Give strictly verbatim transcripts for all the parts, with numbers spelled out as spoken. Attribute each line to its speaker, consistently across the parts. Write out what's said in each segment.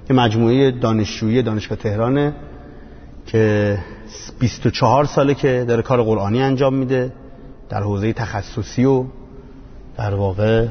Speaker 1: یه مجموعه دانشجویی دانشگاه تهرانه که بیست و چهار ساله که داره کار قرآنی انجام میده در حوزه تخصصی و در واقع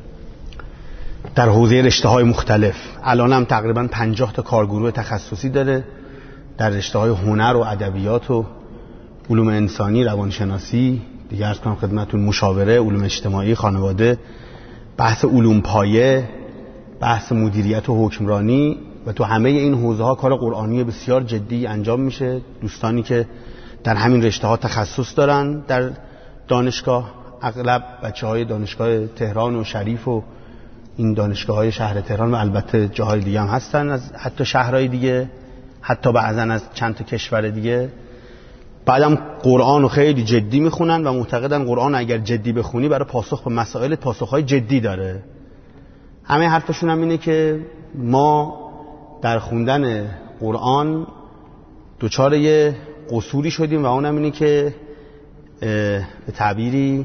Speaker 1: در حوزه رشته‌های مختلف. الان هم تقریبا پنجاه تا کارگروه تخصصی داره در رشته‌های هنر و ادبیات و علوم انسانی، روانشناسی، دیگه عرض کنم خدمتتون مشاوره، علوم اجتماعی، خانواده، بحث علوم پایه، بحث مدیریت و حکمرانی و تو همه این حوزه‌ها کار قرآنی بسیار جدی انجام میشه. دوستانی که در همین رشته‌ها تخصص دارن در دانشگاه، اغلب بچه‌های دانشگاه تهران و شریف و این دانشگاه‌های شهر تهران و البته جاهای دیگه هم هستن، از حتی شهرهای دیگه، حتی بعضا از چند تا کشور دیگه. بعدم قرآن رو خیلی جدی میخونن و معتقدن قرآن اگر جدی بخونی برای پاسخ به مسائل پاسخهای جدی داره. همه حرفشون هم اینه که ما در خوندن قرآن دوچار یه قصوری شدیم و اونم اینه که به تعبیری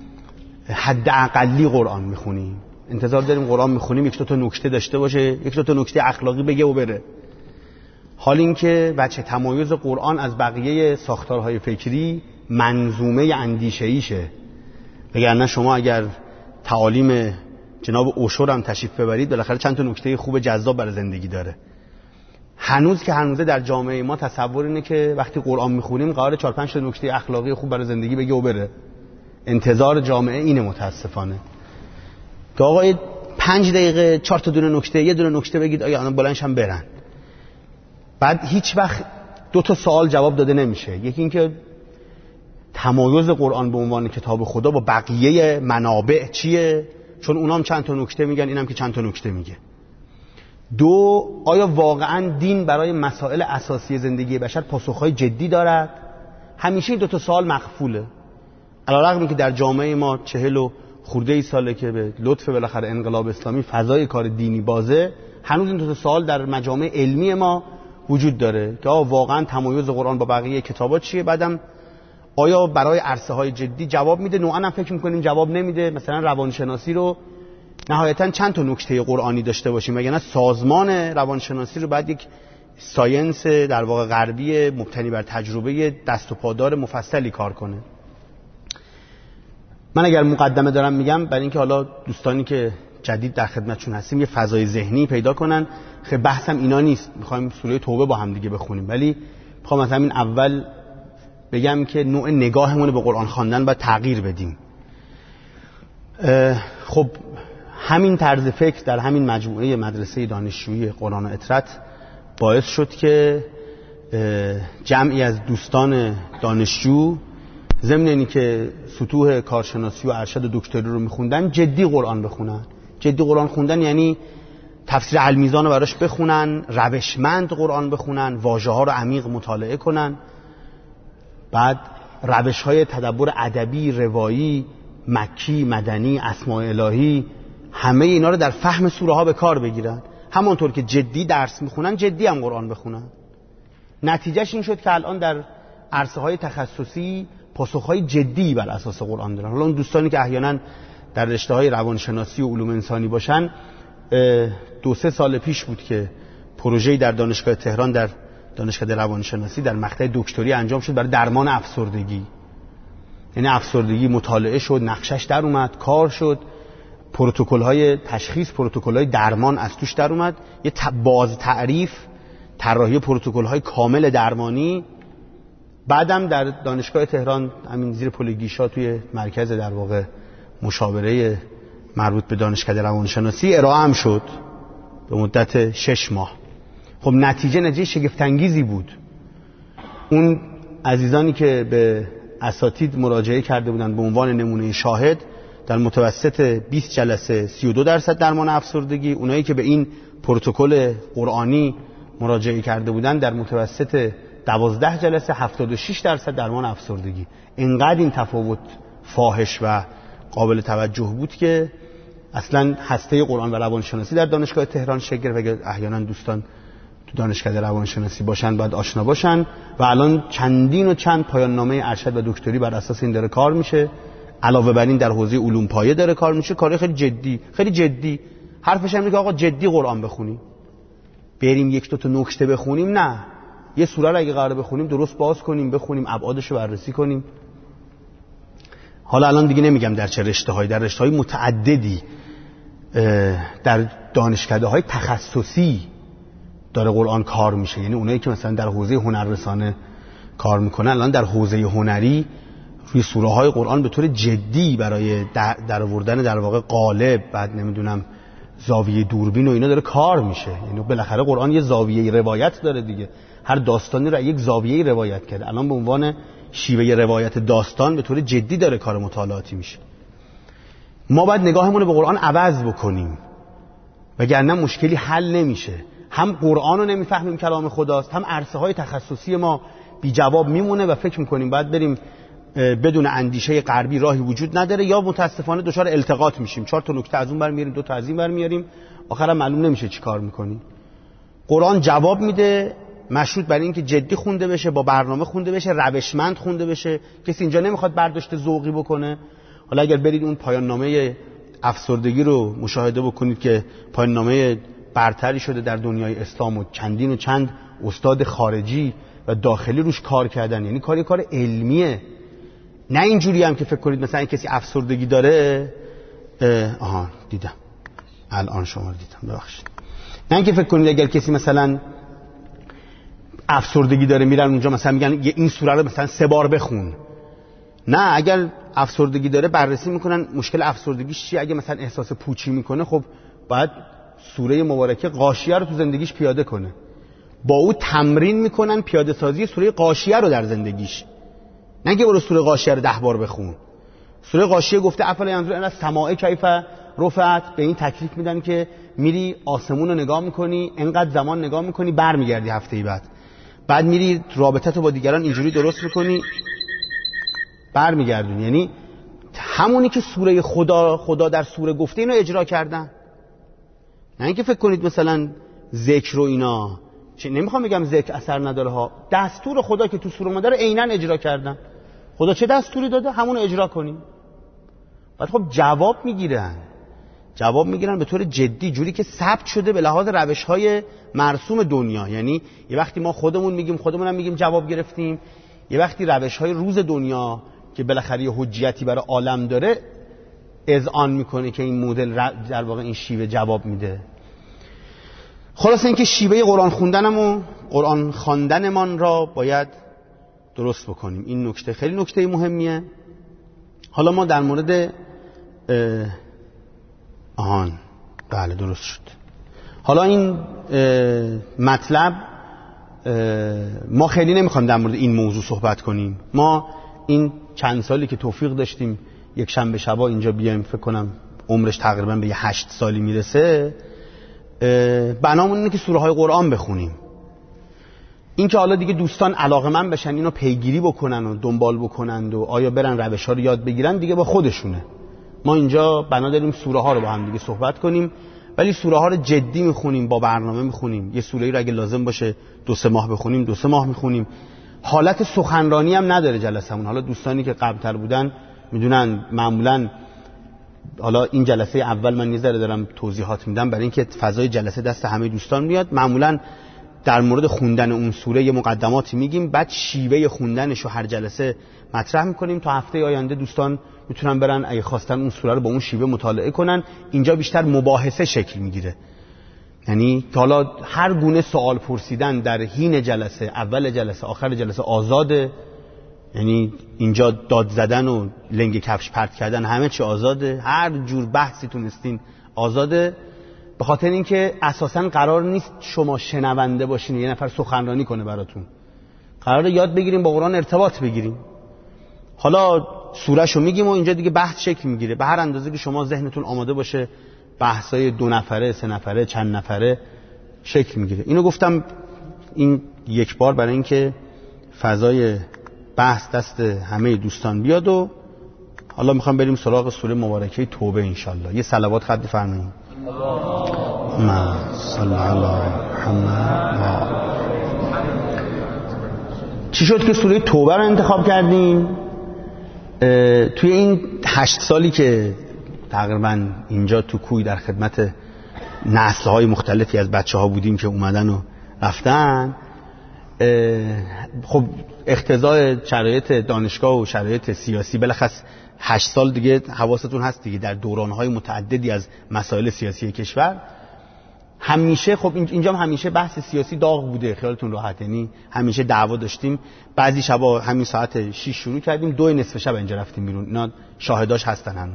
Speaker 1: حد اقلی قرآن میخونیم. انتظار داریم قرآن میخونیم یک دو تا نکته داشته باشه، یک دو تا نکته اخلاقی بگه و بره. حال این که بچه تمایز قرآن از بقیه ساختارهای فکری منظومه اندیشه‌ایشه. وگرنه شما اگر تعالیم جناب اوشو هم تشریف ببرید بالاخره چند تا نکته خوب جذاب برای زندگی داره. هنوز که هنوزه در جامعه ما تصور اینه که وقتی قرآن میخونیم قراره چهار پنج تا نکته اخلاقی خوب برای زندگی بگه و بره. انتظار جامعه اینه متاسفانه. که آقا پنج دقیقه چهار تا دونه نکته، یه دونه نکته بگید آیا الان بلندش هم برن. بعد هیچ وقت دو تا سوال جواب داده نمیشه. یکی این که تمایز قرآن به عنوان کتاب خدا با بقیه منابع چیه؟ چون اونا هم چند تا نکته میگن، اینم که چند تا نکته میگه. دو، آیا واقعا دین برای مسائل اساسی زندگی بشر پاسخهای جدی دارد؟ همیشه این دو تا سوال مخفوله. علیرغم اینکه در جامعه ما چهل و خورده ای ساله که به لطف بالاخره انقلاب اسلامی فضای کار دینی بازه، هنوز این دو تا سوال در مجامع علمی ما وجود داره که آیا واقعا تمایز قرآن با بقیه کتابات چیه؟ بعدم آیا برای عرصه های جدی جواب میده؟ نوعا هم فکر میکنیم جواب نمیده. مثلا روانشناسی رو نهایتا چند تا نکته قرآنی داشته باشیم، وگرنه سازمان روانشناسی رو بعد یک ساینس در واقع غربی مبتنی بر تجربه دست و پادار مفصلی کار کنه. من اگر مقدمه دارم میگم برای اینکه حالا دوستانی که جدید در خدمتشون هستیم یه فضای ذهنی پیدا کنن. خیلی بحثم اینا نیست، میخوایم سوره توبه با هم دیگه بخونیم، ولی میخوام از همین اول بگم که نوع نگاهمون رو به قرآن خواندن باید تغییر بدیم. خب همین طرز فکر در همین مجموعه مدرسه دانشجویی قرآن و اطرت باعث شد که جمعی از دوستان دانشجو ضمن اینی که سطوح کارشناسی و ارشد و دکتری رو میخوندن جدی قرآن بخونن. جدی قرآن خوندن یعنی تفسیر المیزان رو براش بخونن، روشمند قرآن بخونن، واژه ها رو عمیق مطالعه کنن، بعد روش های تدبر ادبی، روایی، مکی، مدنی، اسماء الهی، همه اینا رو در فهم سوره ها به کار بگیرن. همانطور که جدی درس میخونن جدی هم قرآن بخونن. نتیجهش این شد که الان در عرصه های تخصصی پاسخ های جدی بر اساس قرآن دارن. حالا اون دوستانی که احیانا در رشته های روانشناسی و علوم انسانی باشن، دو سه سال پیش بود که پروژه‌ای در دانشگاه تهران در دانشکده روانشناسی در مقطع دکتری انجام شد برای درمان افسردگی. یعنی افسردگی مطالعه شد، نقشش در اومد، کار شد، پروتکل‌های تشخیص، پروتکل‌های درمان از توش در اومد، یه باز تعریف، طراحی پروتکل‌های کامل درمانی. بعدم در دانشگاه تهران همین زیر پل گیشا توی مرکز در واقع مشاوره مربوط به دانشکده روانشناسی ارائه هم شد به مدت شش ماه. خب نتیجه نتیجه شگفت‌انگیزی بود. اون عزیزانی که به اساتید مراجعه کرده بودن به عنوان نمونه شاهد، در متوسط بیست جلسه سی و دو درصد درمان افسردگی. اونایی که به این پروتکل قرآنی مراجعه کرده بودن در متوسط دوازده جلسه هفتاد و شش درصد درمان افسردگی. اینقدر این تفاوت فاحش و قابل توجه بود که اصلا هسته قرآن و روانشناسی در دانشگاه تهران شکل و احیانا دوستان تو دانشکده روانشناسی باشن باید آشنا باشن و الان چندین و چند پایان نامه ارشد و دکتری بر اساس این داره کار میشه. علاوه بر این در حوزه علوم پایه داره کار میشه، کار خیلی جدی، خیلی جدی. حرفش اینه که آقا جدی قرآن بخونی. بریم یک دو تا نکته بخونیم، نه، یه سوره رو اگه قراره بخونیم درست باز کنیم، بخونیم، ابعادش رو بررسی کنیم. حالا الان دیگه نمیگم در چه رشته‌هایی، در رشته‌های متعددی در دانشکده‌های تخصصی داره قرآن کار میشه. یعنی اونایی که مثلا در حوزه هنررسانه کار میکنن الان در حوزه هنری روی سوره‌های قرآن به طور جدی برای در آوردن در واقع قالب، بعد نمیدونم زاویه دوربین و اینا داره کار میشه. یعنی بالاخره قرآن یه زاویه روایت داره دیگه، هر داستانی رو یک زاویه روایت کرده. الان به عنوان شیوه روایت داستان به طور جدی داره کار مطالعاتی میشه. ما باید نگاهمون رو به قرآن عوض بکنیم، وگرنه مشکلی حل نمیشه. هم قرآن رو نمیفهمیم کلام خداست، هم عرصه های تخصصی ما بی جواب میمونه و فکر میکنیم باید بریم بدون اندیشه غربی راهی وجود نداره، یا متاسفانه دچار التقاط میشیم، چهار تا نکته از اون برمیاریم، دو تا از این برمیاریم، آخرام معلوم نمیشه چی کار میکنیم. قرآن جواب میده، مشروط بر این که جدی خونده بشه، با برنامه خونده بشه، روشمند خونده بشه. کسی اینجا نمیخواد برداشت ذوقی بکنه. حالا اگر برید اون پایان نامه افسردگی رو مشاهده بکنید که پایان نامه برتری شده در دنیای اسلام و چندین و چند استاد خارجی و داخلی روش کار کردن، یعنی کاری کار علمیه، نه اینجوری هم که فکر کنید مثلا کسی افسردگی داره. آها دیدم الان شما دیدم، ببخشید. نه اینکه فکر کنید اگر کسی مثلا افسردگی داره میرن اونجا مثلا میگن این سوره رو مثلا سه بار بخون. نه، اگر افسردگی داره بررسی میکنن مشکل افسردگیش چیه. اگه مثلا احساس پوچی میکنه، خب باید سوره مبارکه غاشیه رو تو زندگیش پیاده کنه. با او تمرین میکنن پیاده سازی سوره غاشیه رو در زندگیش. نگه برو سوره غاشیه رو ده بار بخون. سوره غاشیه گفته افلا ینظرون الی السماء کیف رفعت، به این تکلیف میدن که میری آسمون رو نگاه میکنی، انقدر زمان نگاه میکنی، برمیگردی هفته بعد، بعد میری رابطت رو با دیگران اینجوری درست میکنی، برمیگردونی. یعنی همونی که سوره خدا خدا در سوره گفته اینو اجرا کردن. نه اینکه فکر کنید مثلا ذکر و اینا، چه نمیخوام بگم ذکر اثر نداره ها، دستور خدا که تو سوره اومده رو عیناً اجرا کردن. خدا چه دستوری داده همون رو اجرا کنیم. بعد خب جواب میگیرن جواب میگیرن به طور جدی، جوری که ثبت شده به لحاظ روش‌های مرسوم دنیا. یعنی یه وقتی ما خودمون میگیم خودمون هم میگیم جواب گرفتیم، یه وقتی روش‌های روز دنیا که بالاخره یه حجیتی برای عالم داره اذعان میکنه که این مدل در واقع این شیوه جواب میده. خلاص اینکه شیوه قرآن خوندنمون، قرآن خواندنمان را باید درست بکنیم. این نکته خیلی نکته مهمیه. حالا ما در مورد آهان بله درست شد. حالا این مطلب ما خیلی نمیخوایم در مورد این موضوع صحبت کنیم. ما این چند سالی که توفیق داشتیم یک شنبه شبا اینجا بیایم، فکر کنم عمرش تقریبا به یه هشت سالی میرسه، بنامون اینه که سوره های قرآن بخونیم. این که حالا دیگه دوستان علاقه‌مند بشن اینو پیگیری بکنن و دنبال بکنند و آیا برن روش ها رو یاد بگیرن، دیگه با خودشونه. ما اینجا بنا داریم سوره ها رو با هم دیگه صحبت کنیم، ولی سوره ها رو جدی میخونیم، با برنامه میخونیم. یه سوره رو اگه لازم باشه دو سه ماه بخونیم، دو سه ماه میخونیم. حالت سخنرانی هم نداره جلسمون. حالا دوستانی که قبل‌تر بودن میدونن معمولاً، حالا این جلسه اول من یه ذره دارم توضیحات میدم برای اینکه فضای جلسه دست همه دوستان میاد. معمولاً در مورد خوندن اون سوره یه مقدماتی میگیم، بعد شیوه خوندنش رو هر جلسه مطرح میکنیم تا هفته آینده دوستان میتونن برن اگه خواستن اون سوره رو با اون شیوه مطالعه کنن. اینجا بیشتر مباحثه شکل میگیره، یعنی حالا هر گونه سوال پرسیدن در حین جلسه، اول جلسه، آخر جلسه آزاده. یعنی اینجا داد زدن و لنگ کفش پرت کردن همه چی آزاده، هر جور بحثی تونستین آزاده، به خاطر اینکه اساساً قرار نیست شما شنونده باشین یه نفر سخنرانی کنه براتون. قراره یاد بگیریم، با قرآن ارتباط بگیریم. حالا سوره‌شو میگیم و اینجا دیگه بحث شکل میگیره به هر اندازه که شما ذهنتون آماده باشه. بحثای دو نفره، سه نفره، چند نفره شکل میگیره. اینو گفتم این یک بار برای اینکه فضای بحث دست همه دوستان بیاد. و حالا میخوام بریم سراغ سوره مبارکه توبه انشالله. یه صلوات خط بفرمایید. اللهم صل علی محمد. چی شد که سوره توبه رو انتخاب کردیم؟ توی این هشت سالی که تقریبا اینجا تو کوی در خدمت نسل‌های مختلفی از بچه‌ها بودیم که اومدن و رفتن. خب اقتضای شرایط دانشگاه و شرایط سیاسی بلخص هشت سال دیگه حواستون هست دیگه، در دوران‌های متعددی از مسائل سیاسی کشور همیشه خب اینجا هم همیشه بحث سیاسی داغ بوده، خیالتون راحت، یعنی همیشه دعوا داشتیم. بعضی شبا همین ساعت شش شروع کردیم، دو نصف شب اینجا رفتیم بیرون. اینا شاهداش هستن هنوز.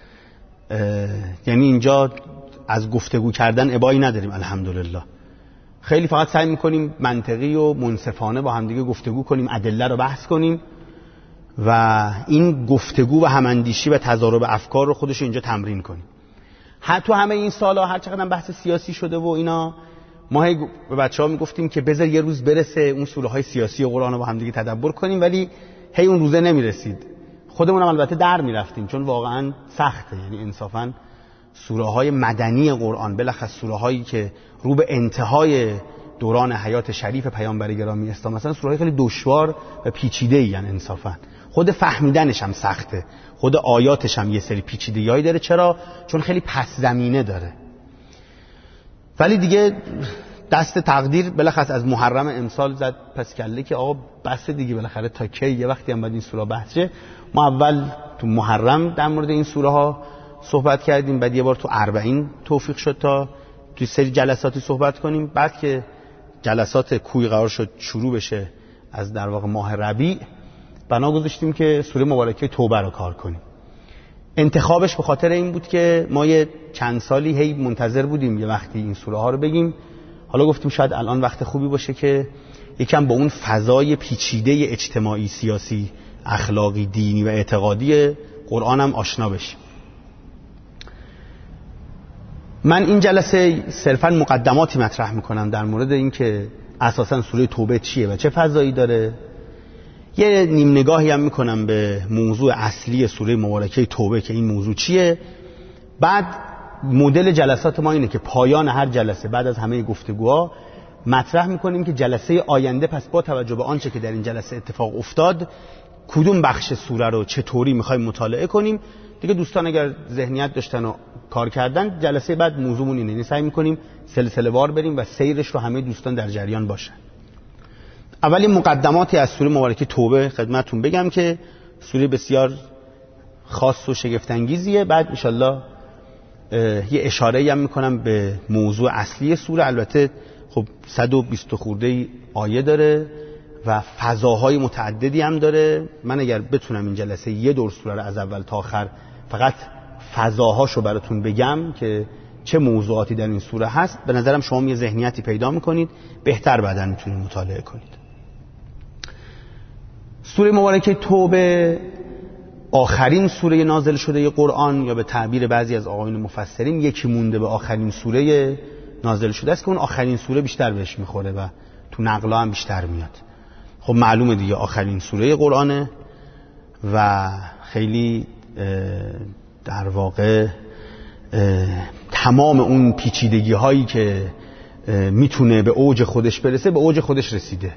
Speaker 1: یعنی اینجا از گفتگو کردن ابایی نداریم الحمدلله. خیلی فقط سعی میکنیم منطقی و منصفانه با هم دیگه گفتگو کنیم، ادله رو بحث کنیم و این گفتگو و هماندیشی و تضارب افکار رو خودش اینجا تمرین کنیم. تو همه این سالا هر چقدر بحث سیاسی شده و اینا، ما هی به بچه‌ها میگفتیم که بذار یه روز برسه اون سوره های سیاسی قرآن رو با هم دیگه تدبر کنیم، ولی هی اون روزه نمیرسید. خودمون هم البته در میرفتیم چون واقعا سخته. یعنی انصافا سوره های مدنی قرآن، بلخص سوره هایی که رو به انتهای دوران حیات شریف پیامبر گرامی اسلام، مثلا سوره های خیلی دشوار و پیچیده ای ان انصافا. خود فهمیدنش هم سخته، خود آیاتش هم یه سری پیچیدگی‌هایی داره. چرا؟ چون خیلی پس زمینه داره. ولی دیگه دست تقدیر بلخص از محرم امسال زد پس کله که آقا بس دیگه، بالاخره تا کی یه وقتی هم باید این سوره بحث شه. ما اول تو محرم در مورد این سوره ها صحبت کردیم، بعد یه بار تو اربعین توفیق شد تا تو سری جلساتی صحبت کنیم. بعد که جلسات کوی قرار شد شروع بشه از در واقع ماه ربیع، بنا گذاشتیم که سوره مبارکه توبه رو کار کنیم. انتخابش به خاطر این بود که ما یه چند سالی هی منتظر بودیم یه وقتی این سوره ها رو بگیم. حالا گفتیم شاید الان وقت خوبی باشه که یکم با اون فضای پیچیده اجتماعی، سیاسی، اخلاقی، دینی و اعتقادی قرآن هم آشنا بشیم. من این جلسه صرفاً مقدماتی مطرح میکنم در مورد این که اساساً سوره توبه چیه و چه فضایی داره. یه نیم نگاهی هم میکنم به موضوع اصلی سوره مبارکه توبه که این موضوع چیه. بعد مدل جلسات ما اینه که پایان هر جلسه بعد از همه گفتگوها مطرح میکنیم که جلسه آینده پس با توجه به آنچه که در این جلسه اتفاق افتاد کدوم بخش سوره رو چطوری میخوایم مطالعه کنیم. دیگه دوستان اگر ذهنیت داشتن و کار کردن، جلسه بعد موضوعمون اینه، سعی میکنیم سلسله وار بریم و سیرش رو همه دوستان در جریان باشن. اولی مقدماتی از سوره مبارکه توبه خدمتتون بگم که سوره بسیار خاص و شگفت انگیزیه. بعد ان شاءالله یه اشاره‌ای هم میکنم به موضوع اصلی سوره. البته خب صد و بیست خورده آیه داره و فضاهای متعددی هم داره. من اگر بتونم این جلسه یه دور سوره رو از اول تا آخر فقط فضاهاشو براتون بگم که چه موضوعاتی در این سوره هست، به نظرم شما یه ذهنیتی پیدا میکنید، بهتر بعداً میتونید مطالعه کنید. سوره مبارکه توبه آخرین سوره نازل شده قرآن، یا به تعبیر بعضی از آقایون مفسرین یکی مونده به آخرین سوره نازل شده است که اون آخرین سوره بیشتر بهش میخوره و تو نقلا هم بیشتر میاد. خب معلومه دیگه آخرین سوره قرآنه و خیلی در واقع تمام اون پیچیدگی هایی که میتونه به اوج خودش برسه به اوج خودش رسیده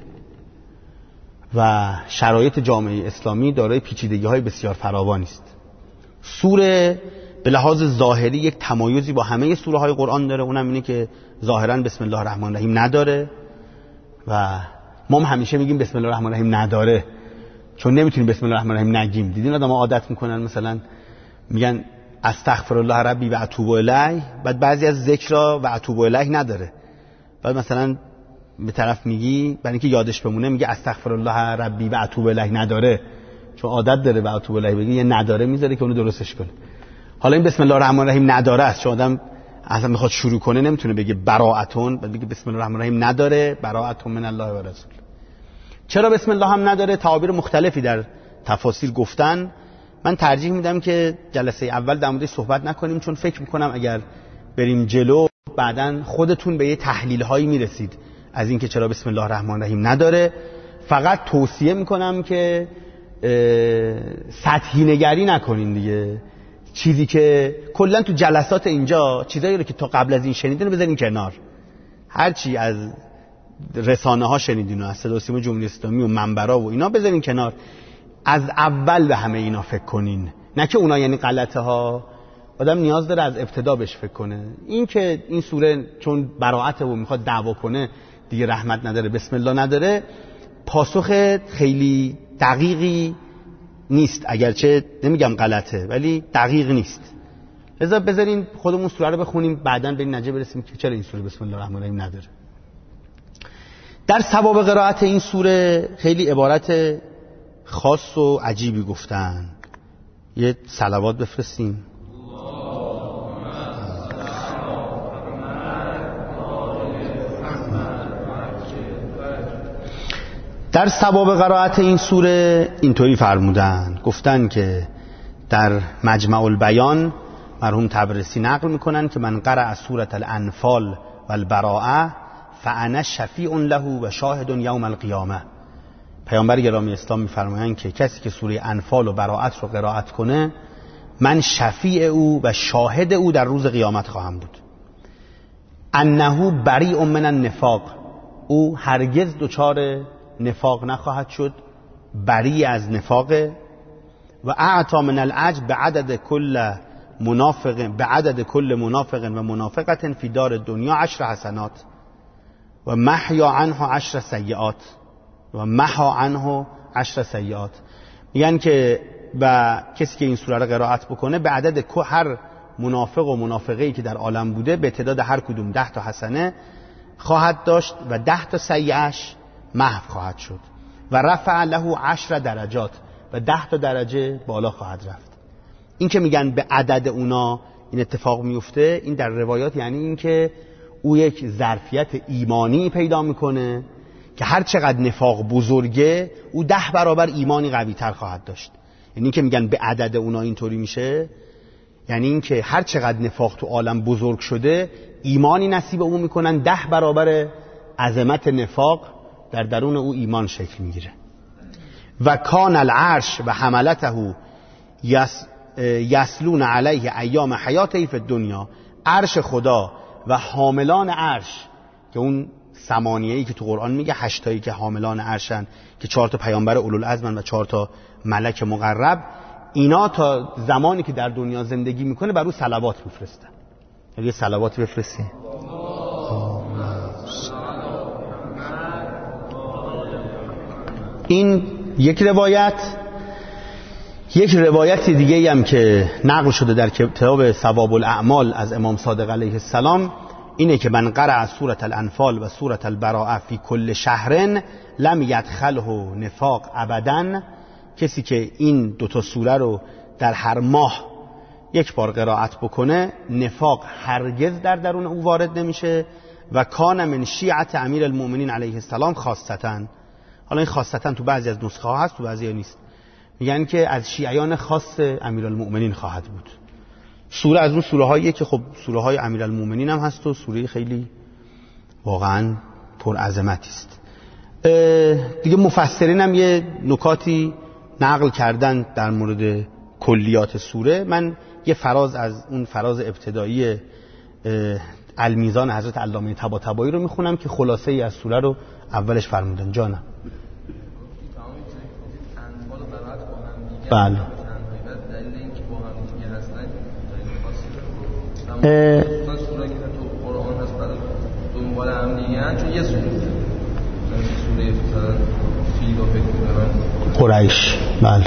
Speaker 1: و شرایط جامعه اسلامی دارای پیچیدگی های بسیار فراوانی است. سوره به لحاظ ظاهری یک تمایزی با همه سوره های قرآن داره، اونم اینه که ظاهرا بسم الله الرحمن الرحیم نداره و ما هم همیشه میگیم بسم الله الرحمن الرحیم نداره چون نمیتونیم بسم الله الرحمن الرحیم نگیم. دیدین آدم ها عادت میکنن مثلا میگن استغفر الله ربی و اتوب الیه، بعد بعضی از ذکرها و اتوب الیه نداره، بعد مثلا به طرف میگی برای اینکه یادش بمونه میگه استغفر الله ربی و اتوب الیه نداره، چون عادت داره و اتوب الیه بگی یه نداره میذاره که اونو درستش کنه. حالا این بسم الله الرحمن الرحیم نداره است، چون آدم اصلا میخواد شروع کنه نمیتونه بگه براءتون، بعد بگه بسم الله الرحمن الرحیم نداره، براءتون من الله و رسول. چرا بسم الله هم نداره؟ تعابیر مختلفی در تفاسیر گفتن. من ترجیح میدم که جلسه اول در موردش صحبت نکنیم، چون فکر میکنم اگر بریم جلو بعدن خودتون به یه تحلیل هایی میرسید از اینکه چرا بسم الله الرحمن الرحیم نداره. فقط توصیه میکنم که سطحی نگری نکنین دیگه. چیزی که کلا تو جلسات اینجا چیزایی رو که تا قبل از این شنیدین رو بذارین کنار، هرچی از رسانه ها شنیدین و از صدا و سیما جمهوری اسلامی و منبرها و اینا بذارین کنار، از اول به همه اینا فکر کنین، نه که اونا یعنی غلطه ها، آدم نیاز داره از ابتدا بهش فکر کنه. این که این سوره چون براءت و میخواد دعوا کنه دیگه رحمت نداره، بسم الله نداره، پاسخ خیلی دقیقی نیست، اگرچه نمیگم غلطه ولی دقیق نیست. لذا بذارین خودمون سوره رو بخونیم، بعداً به این نتیجه برسیم که چرا این سوره بسم الله الرحمن الرحیم نداره. در ثواب قرائت این سوره خیلی عبارت خاص و عجیبی گفتن. یه صلوات بفرستیم. در ثواب قرائت این سوره اینطوری فرمودن، گفتن که در مجمع البیان مرحوم طبرسی نقل میکنن که من قرأ سورة الانفال و البراءه فانا شفیع له و شاهد یوم القیامه. پیامبر گرامی اسلام میفرمایند که کسی که سوره انفال و براءت رو قرائت کنه من شفیع او و شاهد او در روز قیامت خواهم بود. انه بریء من النفاق، او هرگز دچار نفاق نخواهد شد، بری از نفاقه. و اعطا من العجب بعدد کل منافق بعدد کل منافق و منافقه فی دار الدنیا عشر حسنات و محیا عنه عشر سیئات و محا عنه عشر سیئات. میگن که و کسی که این سوره رو قرائت بکنه به عدد هر منافق و منافقه‌ای که در عالم بوده به تعداد هر کدوم ده تا حسنه خواهد داشت و ده تا سیئه‌اش محو خواهد شد و رفع له عشر درجات و ده تا درجه بالا خواهد رفت. این که میگن به عدد اونا این اتفاق میفته، این در روایات یعنی این که او یک ظرفیت ایمانی پیدا میکنه که هر چقدر نفاق بزرگه او ده برابر ایمانی قوی تر خواهد داشت. یعنی این که میگن به عدد اونا اینطوری میشه، یعنی این که هر چقدر نفاق تو عالم بزرگ شده ایمانی نصیب او میکنن ده برابر عظمت نفاق در درون او ایمان شکل میگیره. و کان العرش و حملته یس یسلون علیه ایام حیاته فی الدنیا، عرش خدا و حاملان عرش که اون ثمانیه‌ای که تو قرآن میگه هشتایی که حاملان عرشن که چهار تا پیامبر اولوالعزم و چهار تا ملک مقرب، اینا تا زمانی که در دنیا زندگی میکنه بر او صلوات میفرستن. یه صلوات بفرستین. این یک روایت. یک روایت دیگه هم که نقل شده در کتاب ثواب الاعمال از امام صادق علیه السلام اینه که من قرأ سورة الانفال و سورة البراءه فی کل شهر لم یدخله نفاق ابدا. کسی که این دوتا سوره رو در هر ماه یک بار قرائت بکنه نفاق هرگز در درون او وارد نمیشه. و کان من شیعت امیر المؤمنین علیه السلام خاصتا. حالا این خاصتا تو بعضی از نسخه ها هست تو بعضی ها نیست. میگن که از شیعیان خاص امیرالمؤمنین خواهد بود. سوره از اون سوره هاییه که خب سوره های امیرالمؤمنین هم هست و سوره خیلی واقعا پر عظمتی است. دیگه مفسرین هم یه نکاتی نقل کردن در مورد کلیات سوره. من یه فراز از اون فراز ابتدایی المیزان حضرت علامه طباطبایی رو میخونم که خلاصه ای از سوره رو اولش فرمودن. جانم بله. قریش بله.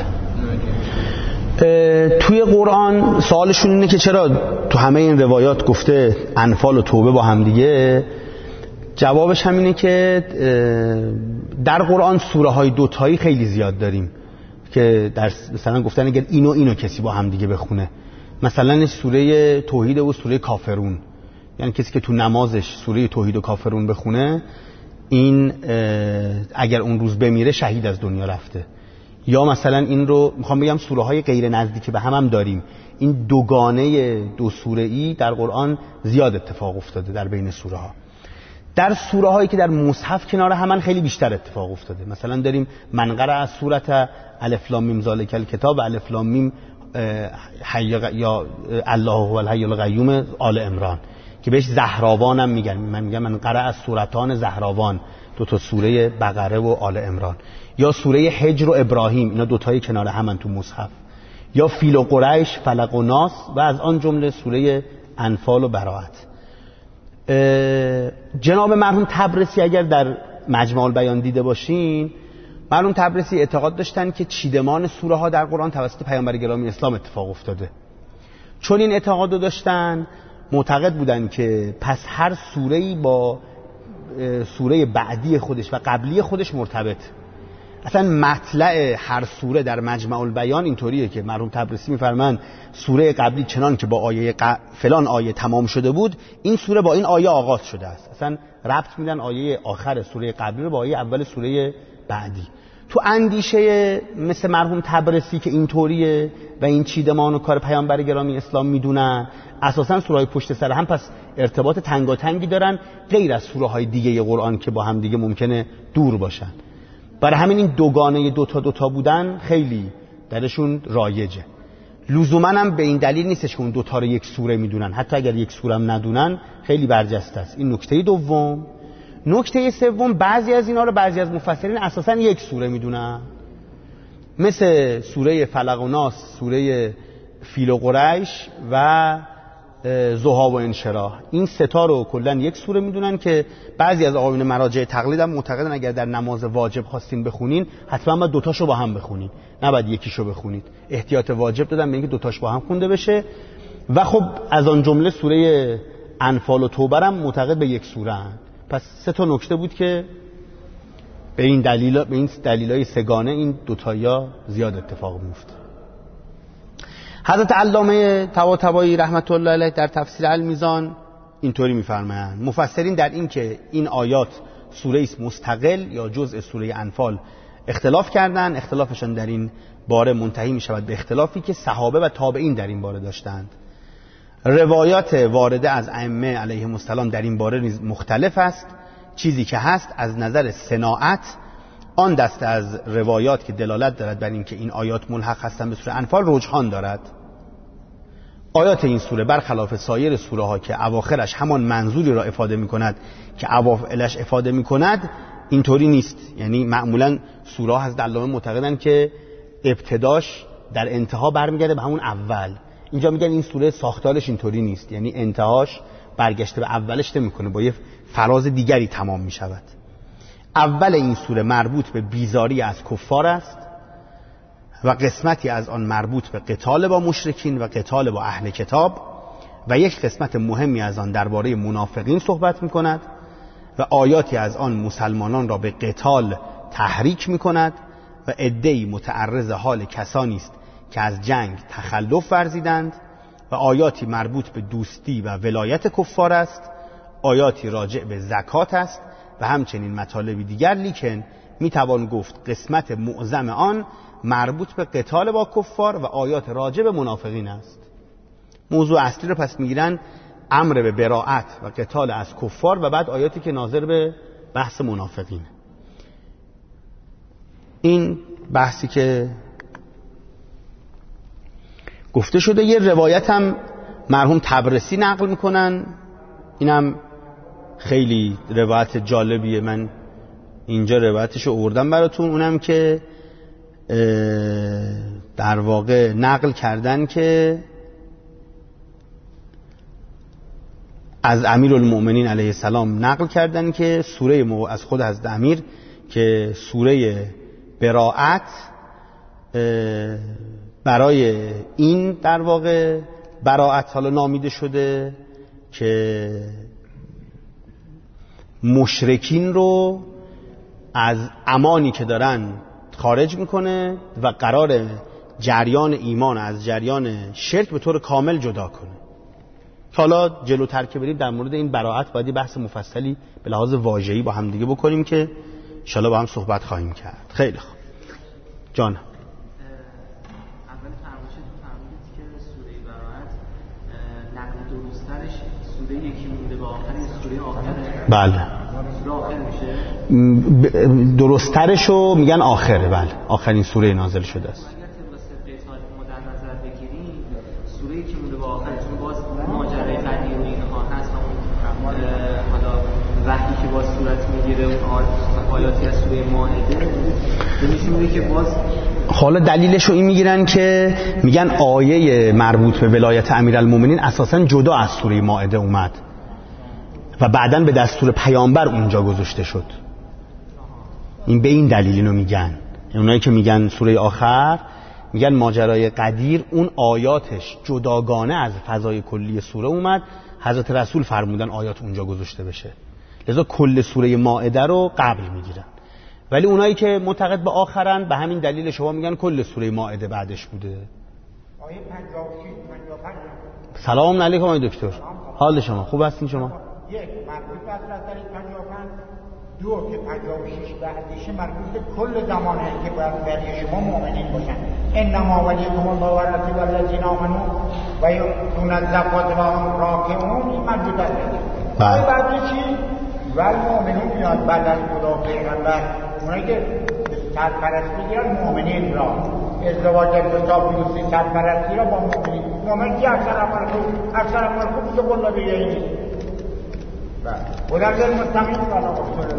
Speaker 1: توی قرآن سوالشون اینه که چرا تو همه این روایات گفته انفال و توبه با هم دیگه. جوابش هم اینه که در قرآن سوره های دوتایی خیلی زیاد داریم که در مثلا گفتن اگر اینو اینو کسی با هم دیگه بخونه، مثلا سوره توحید و سوره کافرون، یعنی کسی که تو نمازش سوره توحید و کافرون بخونه این اگر اون روز بمیره شهید از دنیا رفته. یا مثلا این رو میخوام بگم سوره های غیر نزدیک به هم هم داریم. این دوگانه دو سوره ای در قرآن زیاد اتفاق افتاده در بین سوره ها. در سوره هایی که در مصحف کنار همان خیلی بیشتر اتفاق افتاده. مثلا داریم من قرأ سوره الف لام میم ذالک الکتاب الف لام میم حی یا الله هو الحی القیوم آل عمران که بهش زهراوان هم میگن. من میگم من قرأ سورتان زهراوان، دو تا سوره بقره و آل عمران. یا سوره حجر و ابراهیم، اینا دو تایی کنار همن تو مصحف. یا فیل و قریش، فلق و ناس و از آن جمله سوره انفال و براءت. جناب مرحوم تبرسی اگر در مجمع البیان دیده باشین، مرحوم تبرسی اعتقاد داشتن که چیدمان سوره ها در قرآن توسط پیامبر گرامی اسلام اتفاق افتاده. چون این اعتقاد رو داشتن، معتقد بودن که پس هر سوره‌ای با سوره بعدی خودش و قبلی خودش مرتبط. اصلا مطلع هر سوره در مجمع البیان اینطوریه که مرحوم تبرسی میفرمایند سوره قبلی چنان که با آیه ق... فلان آیه تمام شده بود، این سوره با این آیه آغاز شده است. اصلا ربط میدن آیه آخر سوره قبلی رو با آیه اول سوره بعدی. تو اندیشه مثل مرحوم تبرسی که اینطوریه و این چیدمان و کار پیامبر گرامی اسلام میدونن، اساسا سوره‌های پشت سر هم پس ارتباط تنگاتنگی دارن، غیر از سوره‌های دیگه قرآن که با هم دیگه ممکنه دور باشن. برای همین این دوگانه دوتا دوتا بودن خیلی درشون رایجه. لزوما هم به این دلیل نیستش که اون دوتا رو یک سوره میدونن، حتی اگر یک سوره هم ندونن خیلی برجسته است. این نکته دوم. نکته سوم، بعضی از اینا رو بعضی از مفسرین اساسا یک سوره میدونن، مثل سوره فلق و ناس، سوره فیل و قریش و ضحی و انشراح. این سه تا رو کلا یک سوره میدونن که بعضی از آقایون مراجع تقلید هم معتقدن اگر در نماز واجب خواستین بخونین حتما باید دوتاشو با هم بخونین، نه باید یکیشو بخونید. احتیاط واجب دادن به اینکه دوتاش با هم خونده بشه. و خب از آن جمله سوره انفال و توبه هم معتقد به یک سوره هن. پس سه تا نکته بود که به این دلیل به این دلایل سگانه این دوتایا زیاد اتفاق میفته. حضرت علامه طباطبایی رحمت الله علیه در تفسیر المیزان اینطوری می‌فرمایند: مفسرین در این که این آیات سوره است مستقل یا جزء سوره انفال اختلاف کردند. اختلافشان در این باره منتهی می‌شود به اختلافی که صحابه و تابعین در این باره داشتند. روایات وارده از ائمه علیهم السلام در این باره نیز مختلف است. چیزی که هست از نظر صناعت، آن دسته از روایات که دلالت دارد بر اینکه این آیات ملحق هستند به سوره انفال رجحان دارد. آیات این سوره برخلاف سایر سوره ها که اواخرش همان منظوری را افاده می کند که اوائلش افاده می کند، اینطوری نیست. یعنی معمولا سوره ها از علامه معتقدن که ابتداش در انتها برمیگرده به همون اول. اینجا میگن این سوره ساختارش اینطوری نیست، یعنی انتهاش برگشته به اولش نمیکنه، با یه فراز دیگری تمام می شود. اول این سوره مربوط به بیزاری از کفار است و قسمتی از آن مربوط به قتال با مشرکین و قتال با اهل کتاب و یک قسمت مهمی از آن درباره منافقین صحبت می کند و آیاتی از آن مسلمانان را به قتال تحریک می کند و عده‌ای متعرض حال کسانی است که از جنگ تخلف ورزیدند و آیاتی مربوط به دوستی و ولایت کفار است، آیاتی راجع به زکات است و همچنین مطالبی دیگر. لیکن میتوان گفت قسمت معظم آن مربوط به قتال با کفار و آیات راجع به منافقین است. موضوع اصلی رو پس میگیرن امر به براءت و قتال از کفار و بعد آیاتی که ناظر به بحث منافقین. این بحثی که گفته شده. یه روایت هم مرحوم تبرسی نقل میکنن، اینم خیلی روایت جالبیه، من اینجا روایتش رو آوردم براتون. اونم که در واقع نقل کردن که از امیرالمؤمنین علیه السلام نقل کردن که سوره مو از خود حضرت امیر که سوره براءت برای این در واقع براءت حالا نامیده شده که مشرکین رو از امانی که دارن خارج میکنه و قرار جریان ایمان از جریان شرک به طور کامل جدا کنه. حالا جلوتر که بریم در مورد این براءت باید بحث مفصلی به لحاظ واژه‌ای با هم دیگه بکنیم که ان شاءالله با هم صحبت خواهیم کرد. خیلی خوب جان. بله درسترشو میگن آخره. بله آخرین سوره نازل شده است.
Speaker 2: اگر طبق قتال ما در نظر بگیریم سوره‌ای که مونده به آخر چون باز ماجرای قدیر و اینها هست، همون حالا وحی که باز صورت میگیره اون آیاتی از سوره مائده نشون میده که باز
Speaker 1: حالا دلیلش رو این میگیرن که میگن آیه مربوط به ولایت امیرالمومنین اساسا جدا از سوره مائده اومد و بعداً به دستور پیامبر اونجا گذاشته شد. این به این دلیل اینو میگن. اونایی که میگن سوره آخر میگن ماجرای قدیر اون آیاتش جداگانه از فضای کلی سوره اومد، حضرت رسول فرمودن آیات اونجا گذاشته بشه، لذا کل سوره مائده رو قبل میگیرن. ولی اونایی که معتقد به آخرن به همین دلیل شما میگن کل سوره مائده بعدش بوده.
Speaker 3: آیه پنجاه و شش پنجاه و پنج.
Speaker 1: سلام علیکم آقای دکتر، حال شما خوب هستین شما؟
Speaker 3: یک مربوط به حضرت پنجاه و پنج، دو که پنجاه و شش بعدش مربوط به کل زمانه که باید برای شما مؤمنین باشن. انما ولیکم الله و رسوله والذین آمنوا و یؤتون الزکات و هم راکعون. این مربوط به
Speaker 1: بله.
Speaker 3: بعد چی؟ ول مؤمنون میاد بعد از خدا پیغمبر اونایی که سرپرستی میگیرن مؤمنین را ازدواج کتاب دوستی سرپرستی را با مؤمنین. مؤمن کی اکثر عمل خوب اکثر عمل خوب تو قول نبی یعنی بله خدا المستقیم والا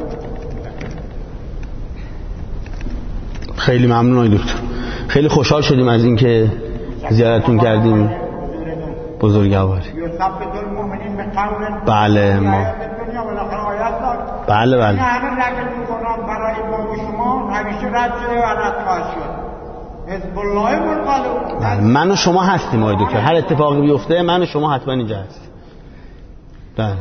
Speaker 1: خیلی ممنون آقای دکتر، خیلی خوشحال شدیم از اینکه زیارتتون کردیم. بزرگواری. بله ما بله بله
Speaker 3: همه رد میکنم برای با شما همیشه رد شده و رد خواهد شد. حزب الله منقلب.
Speaker 1: بله من و شما هستیم آقای دکتر، هر اتفاقی بیفته من و شما حتما اینجا هستیم. بله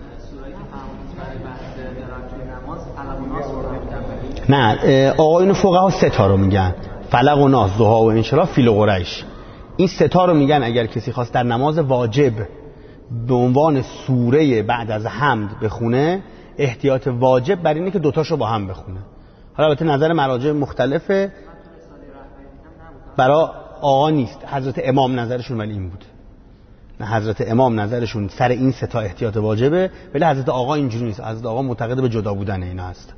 Speaker 1: نه آقایون فقها سه تا رو میگن، فلق و ناس، ضحی و انشراح، فیل و قریش. این سه تا رو میگن اگر کسی خواست در نماز واجب به عنوان سوره بعد از حمد بخونه، احتیاط واجب بر اینه که دوتاشو با هم بخونه. حالا البته نظر مراجع مختلفه، برای آقا نیست، حضرت امام نظرشون ولی این بود. نه حضرت امام نظرشون سر این سه تا احتیاط واجبه، ولی حضرت آقا اینجوری نیست، حضرت آقا معتقد به جدا بودن اینا هست.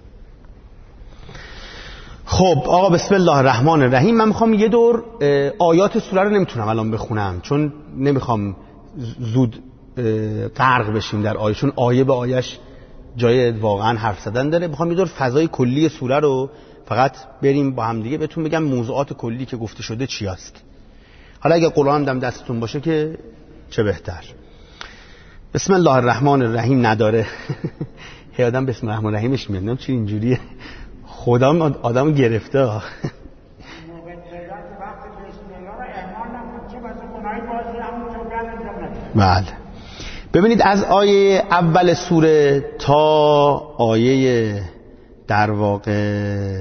Speaker 1: خب آقا بسم الله الرحمن الرحیم. من میخوام یه دور آیات سوره رو نمیتونم الان بخونم چون نمیخوام زود غرق بشیم در آیه، چون آیه به آیهش جای واقعا حرف زدن داره. میخوام یه دور فضای کلی سوره رو فقط بریم با هم دیگه، بهتون بگم موضوعات کلی که گفته شده چی است. حالا اگه قرآن دم دستتون باشه که چه بهتر. بسم الله الرحمن الرحیم نداره هی آدم بسم الله الرحمن الرحیمش میاد، نمیدونم چی اینجوریه، خدا آدم گرفته. بله ببینید از آیه اول سوره تا آیه در واقع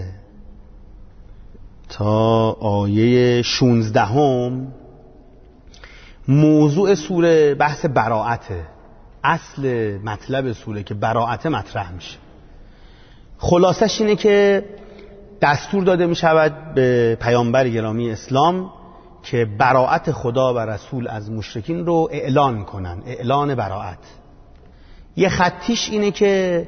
Speaker 1: تا آیه شانزدهم موضوع سوره بحث براءته. اصل مطلب سوره که براءت مطرح میشه. خلاصش اینه که دستور داده می شود به پیامبر گرامی اسلام که براءت خدا و رسول از مشرکین رو اعلان کنن، اعلان براءت. یه خطیش اینه که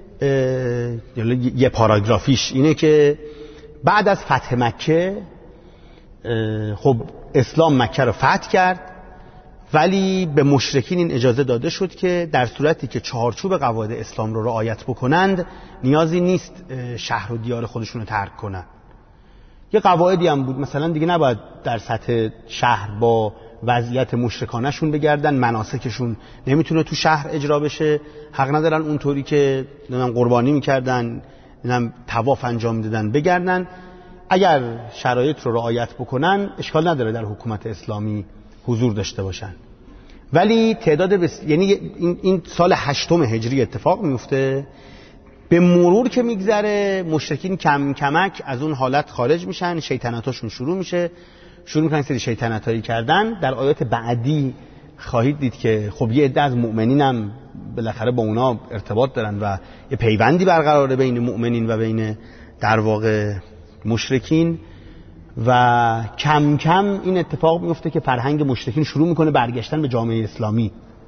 Speaker 1: یه پاراگرافیش اینه که بعد از فتح مکه، خب اسلام مکه رو فتح کرد ولی به مشرکین این اجازه داده شد که در صورتی که چهارچوب قواعد اسلام رو رعایت بکنند نیازی نیست شهر و دیار خودشون رو ترک کنن. یه قواعدی هم بود، مثلا دیگه نباید در سطح شهر با وضعیت مشرکانشون بگردن، مناسکشون نمیتونه تو شهر اجرا بشه، حق ندارن اونطوری که قربانی میکردن طواف انجام میدادن بگردن. اگر شرایط رو رعایت بکنن اشکال نداره در حکومت اسلامی حضور داشته باشن. ولی تعداد بس... یعنی این, این سال هشتم هجری اتفاق میفته. به مرور که میگذره مشرکین کم کمک از اون حالت خارج میشن، شیطنتاشون شروع میشه، شروع میکنن سری شیطنتایی کردن. در آیات بعدی خواهید دید که خب یه عده از مؤمنین هم بالاخره با اونا ارتباط دارن و یه پیوندی برقراره بین مؤمنین و بین در واقع مشرکین و کم کم این اتفاق میفته که فرهنگ مشرکین شروع میکنه برگشتن به جامعه اسلامی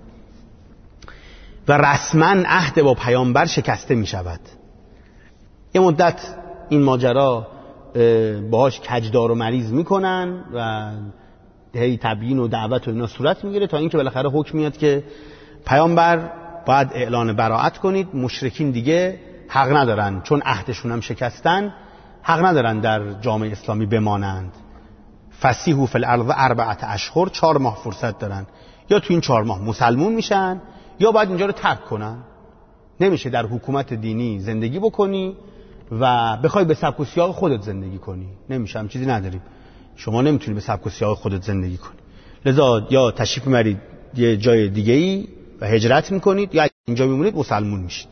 Speaker 1: و رسما عهد با پیامبر شکسته میشود. یه مدت این ماجرا باهاش کجدار و مریض میکنن و هی تبیین و دعوت و اینا صورت میگیره تا اینکه بالاخره حکم میاد که پیامبر باید اعلان براءت کنید. مشرکین دیگه حق ندارن، چون عهدشون هم شکستن، حق ندارن در جامعه اسلامی بمانند. فسیحوا فی الارض اربعه اشهر، چهار ماه فرصت دارن، یا تو این چهار ماه مسلمون میشن یا باید اینجا رو ترک کنن. نمیشه در حکومت دینی زندگی بکنی و بخوای به سبک و سیاق خودت زندگی کنی. نمیشه، هم چیزی نداریم. شما نمیتونی به سبک و سیاق خودت زندگی کنی. لذا یا تشریف میبرید یه جای دیگه ای و هجرت میکنید، یا اینجا میمونید مسلمون میشید.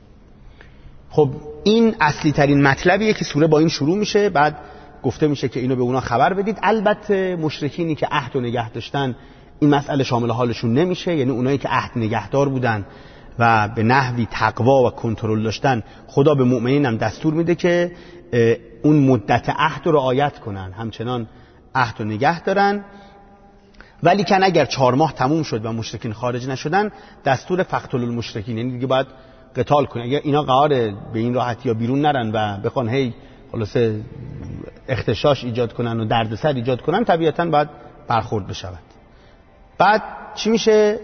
Speaker 1: خب این اصلی ترین مطلبیه که سوره با این شروع میشه. بعد گفته میشه که اینو به اونا خبر بدید. البته مشرکینی که عهد و نگه داشتن این مسئله شامل حالشون نمیشه، یعنی اونایی که عهد نگهدار بودن و به نحوی تقوا و کنترل داشتن، خدا به مؤمنین هم دستور میده که اون مدت عهد رو رعایت کنن، همچنان عهد رو نگه دارن. ولی کن اگر چهار ماه تموم شد و مشرکین خارج نشدن، دستور فقتل المشرکین، یعنی دیگه باید قتال کنن. اگر اینا قراره به این راحتی یا بیرون نرن و بخوان هی خلاصه اختشاش ایجاد کنن و دردسر ایجاد کنن، طبیعتاً باید برخورد بشود. بعد چی میشه؟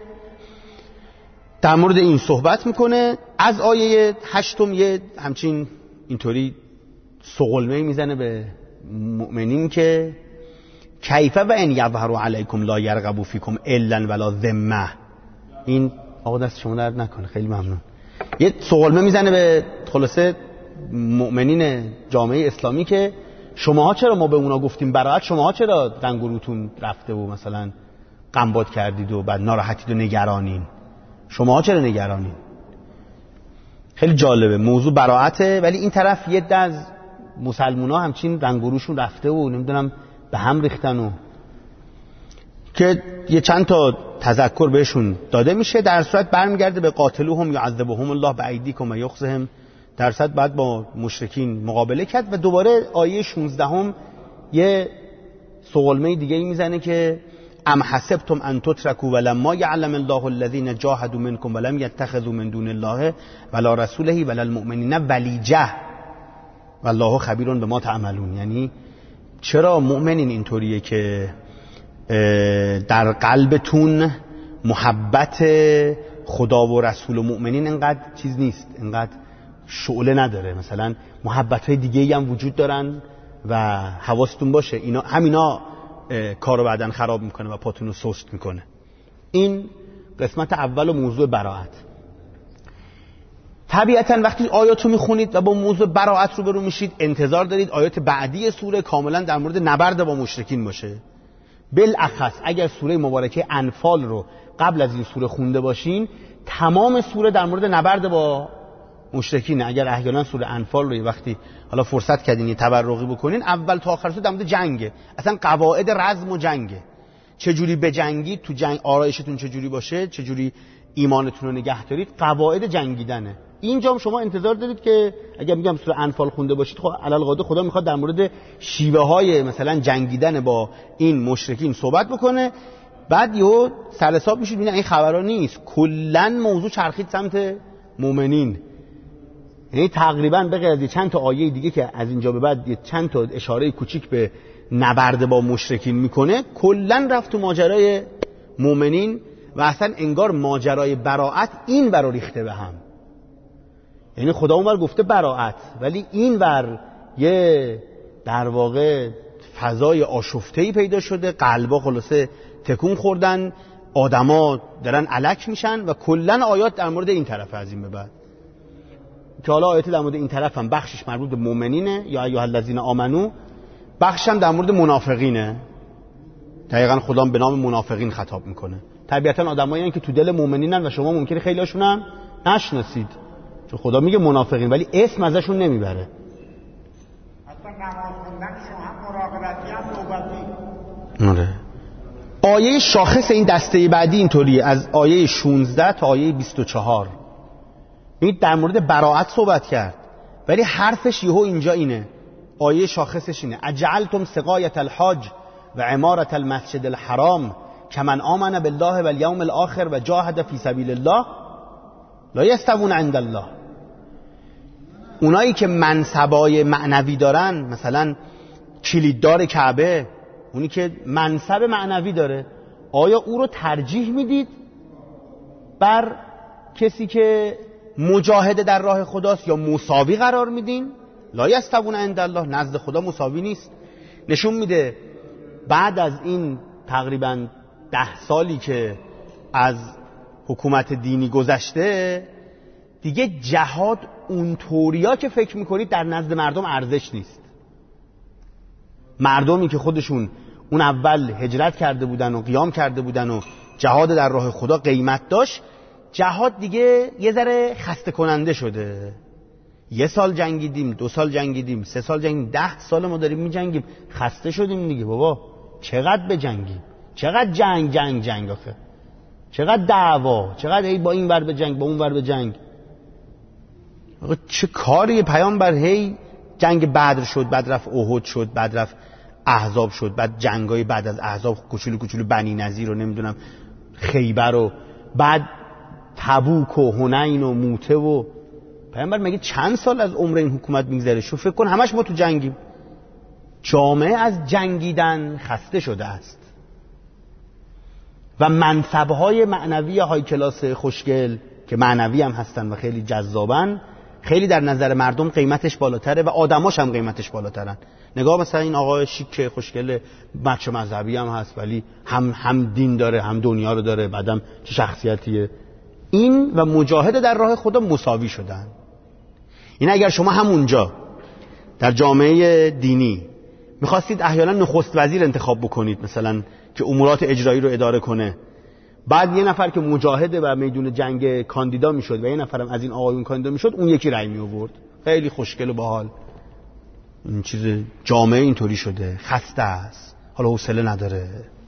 Speaker 1: در مورد این صحبت میکنه. از آیه هشتم یه همچین اینطوری سقلمه میزنه به مؤمنین که کیف و ان یظهروا علیکم لا یرقبوا فیکم الا ولا ذمه. این آقا دست شما درد نکنه، خیلی ممنون. یه سقلمه میزنه به خلاصه مؤمنین جامعه اسلامی که شماها چرا ما به اونا گفتیم براءت، شماها چرا رنگ و روتون رفته و مثلا غمباد کردید و بعد ناراحتید و نگرانین، شماها چرا نگرانین؟ خیلی جالبه موضوع براءته، ولی این طرف یه عده از مسلمونا همچین رنگ و روشون رفته و نمیدونم به هم ریختن و که یه چند تا تذکر بهشون داده میشه. در صورت برمیگرده به قاتلوهم یعذبهم الله بایدیکم و یخزهم. در صورت بعد با مشرکین مقابله کرد و دوباره آیه شانزده هم یه سقلمه دیگه میزنه که ام حسبتم ان تتركوا ولما يعلم الله الذين جاهدوا منكم ولم يتخذوا من دون الله ولا رسوله ولا المؤمنين ولیجه والله خبیر بما تعملون. یعنی چرا مؤمنین اینطوریه که در قلبتون محبت خدا و رسول و مؤمنین انقدر چیز نیست، انقدر شعله نداره، مثلا محبت‌های دیگه‌ای هم وجود دارن و حواستون باشه اینا همینا کارو بعدن خراب میکنه و پاتون رو سست میکنه. این قسمت اول و موضوع براءت. طبیعتا وقتی آیاتو میخونید و با موضوع براءت رو برو میشید، انتظار دارید آیات بعدی سوره کاملا در مورد نبرد با مشرکین باشه. بالاخص اگر سوره مبارکه انفال رو قبل از این سوره خونده باشین، تمام سوره در مورد نبرد با مشرکین. اگر احیانا سوره انفال رو یه وقتی حالا فرصت کردین یه تبرقی بکنین، اول تا آخر سوره در مورد جنگه، اصلا قواعد رزم و جنگه، چجوری بجنگید، تو جنگ آرایشتون چجوری باشه، چجوری ایمانتون رو نگه دارید، قواعد جنگیدنه. اینجا شما انتظار دارید که اگر میگم سوره انفال خونده باشید، خب علل قاعده خدا میخواد در مورد شیوه های مثلا جنگیدن با این مشرکین صحبت بکنه. بعد یهو سر حساب میشید ببینید این خبرا نیست، کلا موضوع چرخید سمت مؤمنین. یعنی تقریبا به غیر از چند تا آیه دیگه که از اینجا به بعد یه چند تا اشاره کوچیک به نبرد با مشرکین میکنه، کلا رفت تو ماجرای مؤمنین و اصلا انگار ماجرای براءت این ور ریخته به هم. یعنی خدا اونور گفته براءت، ولی این ور یه در واقع فضای آشفته‌ای پیدا شده، قلبا خلاصه تکون خوردن، آدما دارن الک میشن و کلا آیات در مورد این طرف از این به بعد که حالا آیات در مورد این طرف هم بخشش مربوط به مؤمنینه یا ایها الذین آمنو، بخشش هم در مورد منافقینه. دقیقاً خدا به نام منافقین خطاب میکنه. طبیعتاً آدمایی هستن که تو دل مؤمنینن و شما ممکنه خیلی هاشون هم نشناسید، چون خدا میگه منافقین ولی اسم ازشون نمیبره.
Speaker 3: اصلا نماز خوندن شما هم مراقبتی هم نوبتی.
Speaker 1: آره. آیه شاخص این دسته بعدی اینطوریه، از آیه شانزده تا آیه بیست و چهار. این در مورد براءت صحبت کرد، ولی حرفش یهو اینجا اینه، آیه شاخصش اینه اجعلتم سقایت الحاج و عمارت المسجد الحرام کمن آمن بالله والیوم الاخر و جاهد فی سبیل الله لا یستوون عند الله. اونایی که منصبای معنوی دارن، مثلا کلیددار کعبه، اونی که منصب معنوی داره، آیا او رو ترجیح میدید بر کسی که مجاهد در راه خداست یا مساوی قرار میدین؟ لا یستوون عند الله، نزد خدا مساوی نیست. نشون میده بعد از این تقریبا ده سالی که از حکومت دینی گذشته دیگه جهاد اونطوریا که فکر میکنید در نزد مردم ارزش نیست. مردمی که خودشون اون اول هجرت کرده بودن و قیام کرده بودن و جهاد در راه خدا قیمت داشت، جهاد دیگه یه ذره خسته کننده شده. یه سال جنگیدیم، دو سال جنگیدیم، سه سال جنگیدیم، ده سال ما داریم میجنگیم، خسته شدیم دیگه. بابا چقدر بجنگیم؟ چقدر جنگ جنگ جنگ آخه؟ چقدر دعوا؟ چقدر هی با این ور به جنگ با اون ور به جنگ؟ آقا چه کاری؟ پیامبر هی جنگ بدر شد، بعد رفت احد شد، بعد رفت احزاب شد، بعد جنگای بعد از احزاب کوچولو کوچولو بنی نذیر رو نمیدونم خیبر و بعد تبوک و حنین و موته و پیامبر مگه چند سال از عمر این حکومت میگذره؟ شو فکر کن همش ما تو جنگیم. جامعه از جنگیدن خسته شده است و منصب‌های معنوی های کلاس خوشگل که معنوی هم هستن و خیلی جذابن، خیلی در نظر مردم قیمتش بالاتره و آدماش هم قیمتش بالاترن. نگاه مثلا این آقای شیک خوشگل بچه مذهبی هم هست ولی هم هم دین داره، هم دنیا رو داره، بعدم چه شخصیتیه. این و مجاهد در راه خدا مساوی شدن. این اگر شما همونجا در جامعه دینی میخواستید احیانا نخست وزیر انتخاب بکنید مثلا که امورات اجرایی رو اداره کنه، بعد یه نفر که مجاهده و میدون جنگ کاندیدا میشد و یه نفرم از این آقایون کاندیدا میشد، اون یکی رأی می آورد. خیلی خوشگل و باحال. این چیز جامعه اینطوری شده، خسته است، حالا حوصله نداره.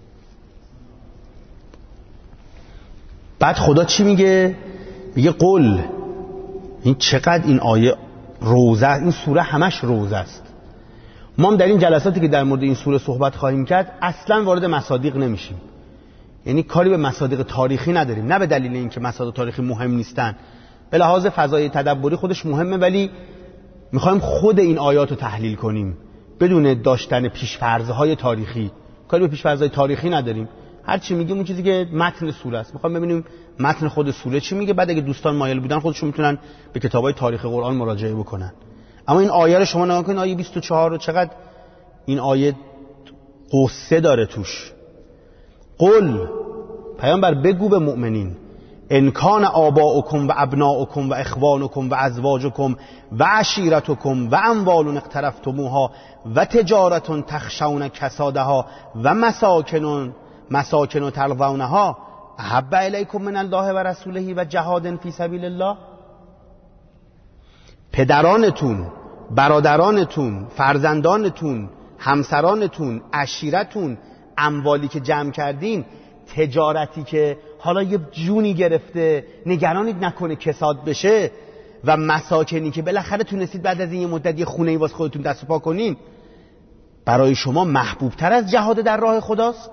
Speaker 1: بعد خدا چی میگه؟ میگه قل. این چقدر این آیه روزه، این سوره همش روزه است. ما هم در این جلساتی که در مورد این سوره صحبت خواهیم کرد اصلا وارد مصادیق نمیشیم، یعنی کاری به مصادیق تاریخی نداریم. نه به دلیل اینکه مصادیق تاریخی مهم نیستن، به لحاظ فضای تدبری خودش مهمه، ولی میخوایم خود این آیات رو تحلیل کنیم بدون داشتن پیش‌فرض‌های تاریخی. کاری به پیش‌فرض‌های تاریخی نداریم. هر چی میگیم اون چیزی که متن سوره است. میخوایم ببینیم متن خود سوره چی میگه، بعد اگه دوستان مایل بودن خودشون میتونن به کتابای تاریخ قرآن مراجعه بکنن. اما این آیه رو شما نگاه کنید، آیه بیست و چهار رو چقدر این آیه قصه داره توش. قل، پیامبر بگو به مؤمنین، ان کان آباؤکم و ابناؤکم و اخوانکم و ازواجکم و عشیرتکم و اموال اقترفتموها و تجارت تخشون کسادها و مساکن مساکن ترضونها احب الیکم من الله و رسوله و جهاد فی سبیل الله. پدرانتون، برادرانتون، فرزندانتون، همسرانتون، عشیرتون، اموالی که جمع کردین، تجارتی که حالا یه جونی گرفته نگرانید نکنه کساد بشه، و مساکنی که بالاخره تونستید بعد از این یه مدت یه خونه‌ای واسه خودتون دست و پا کنین، برای شما محبوب تر از جهاد در راه خداست؟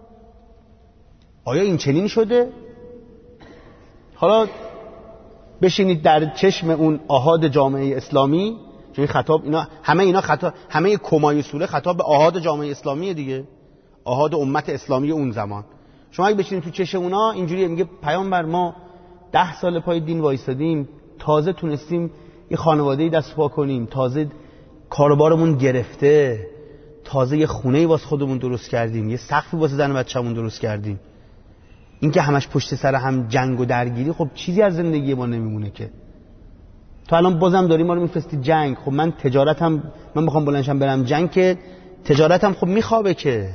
Speaker 1: آیا این چنین شده؟ حالا بشینید در چشم اون آحاد جامعه اسلامی، چون این خطاب اینا همه اینا خطاب، همه کمای سوره خطاب به آحاد جامعه اسلامی دیگه، آحاد امت اسلامی اون زمان. شما اگه بشینید تو چشم اونا اینجوریه، میگه پیامبر ما ده سال پای دین وایسادیم، تازه تونستیم یه خانواده‌ای دست پا کنیم، تازه کاروبارمون گرفته، تازه یه خونه‌ای واسه خودمون درست کردیم، یه سقفی واسه زن و بچه‌مون درست کردیم. این که همش پشت سر هم جنگ و درگیری، خب چیزی از زندگی ما نمیمونه که. تو الان بازم داری ما رو میفرستی جنگ. خب من تجارتم، من بخوام بلندشم برم جنگ که تجارتم خب میخوابه که.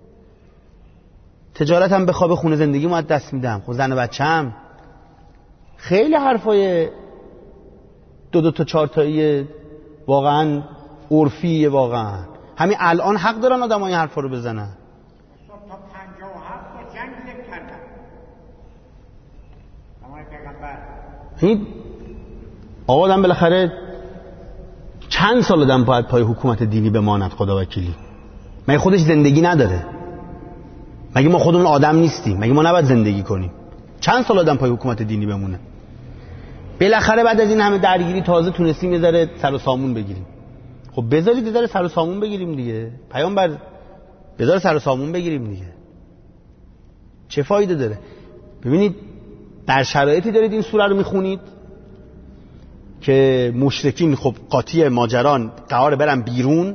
Speaker 1: تجارتم بخوابه، خونه زندگیمو از دست میدم. خب زن و بچه‌م. خیلی حرفای دو دو تا چهار تایی واقعا عرفیه. واقعا همین الان حق دارن آدم‌ها این حرفا رو بزنن.
Speaker 3: تا پنجاه و هفت تا جنگ یک کردن. زمان پیغمبر.
Speaker 1: این آقا آدم بالاخره چند سال آدم باید پای حکومت دینی بماند؟ خدا وکیلی. مگه خودش زندگی نداره؟ مگه ما خودمون آدم نیستیم؟ مگه ما نباید زندگی کنیم؟ چند سال آدم پای حکومت دینی بمونه؟ بالاخره بعد از این همه درگیری تازه تونستیم یه ذره سر و سامون بگیریم. خب بذارید یه ذره سر و سامون بگیریم دیگه. پیامبر بذار سر و سامون بگیریم دیگه. چه فایده داره؟ ببینید در شرایطی دارید این سوره رو میخونید که مشرکین خب قاطی ماجران قرار برن بیرون،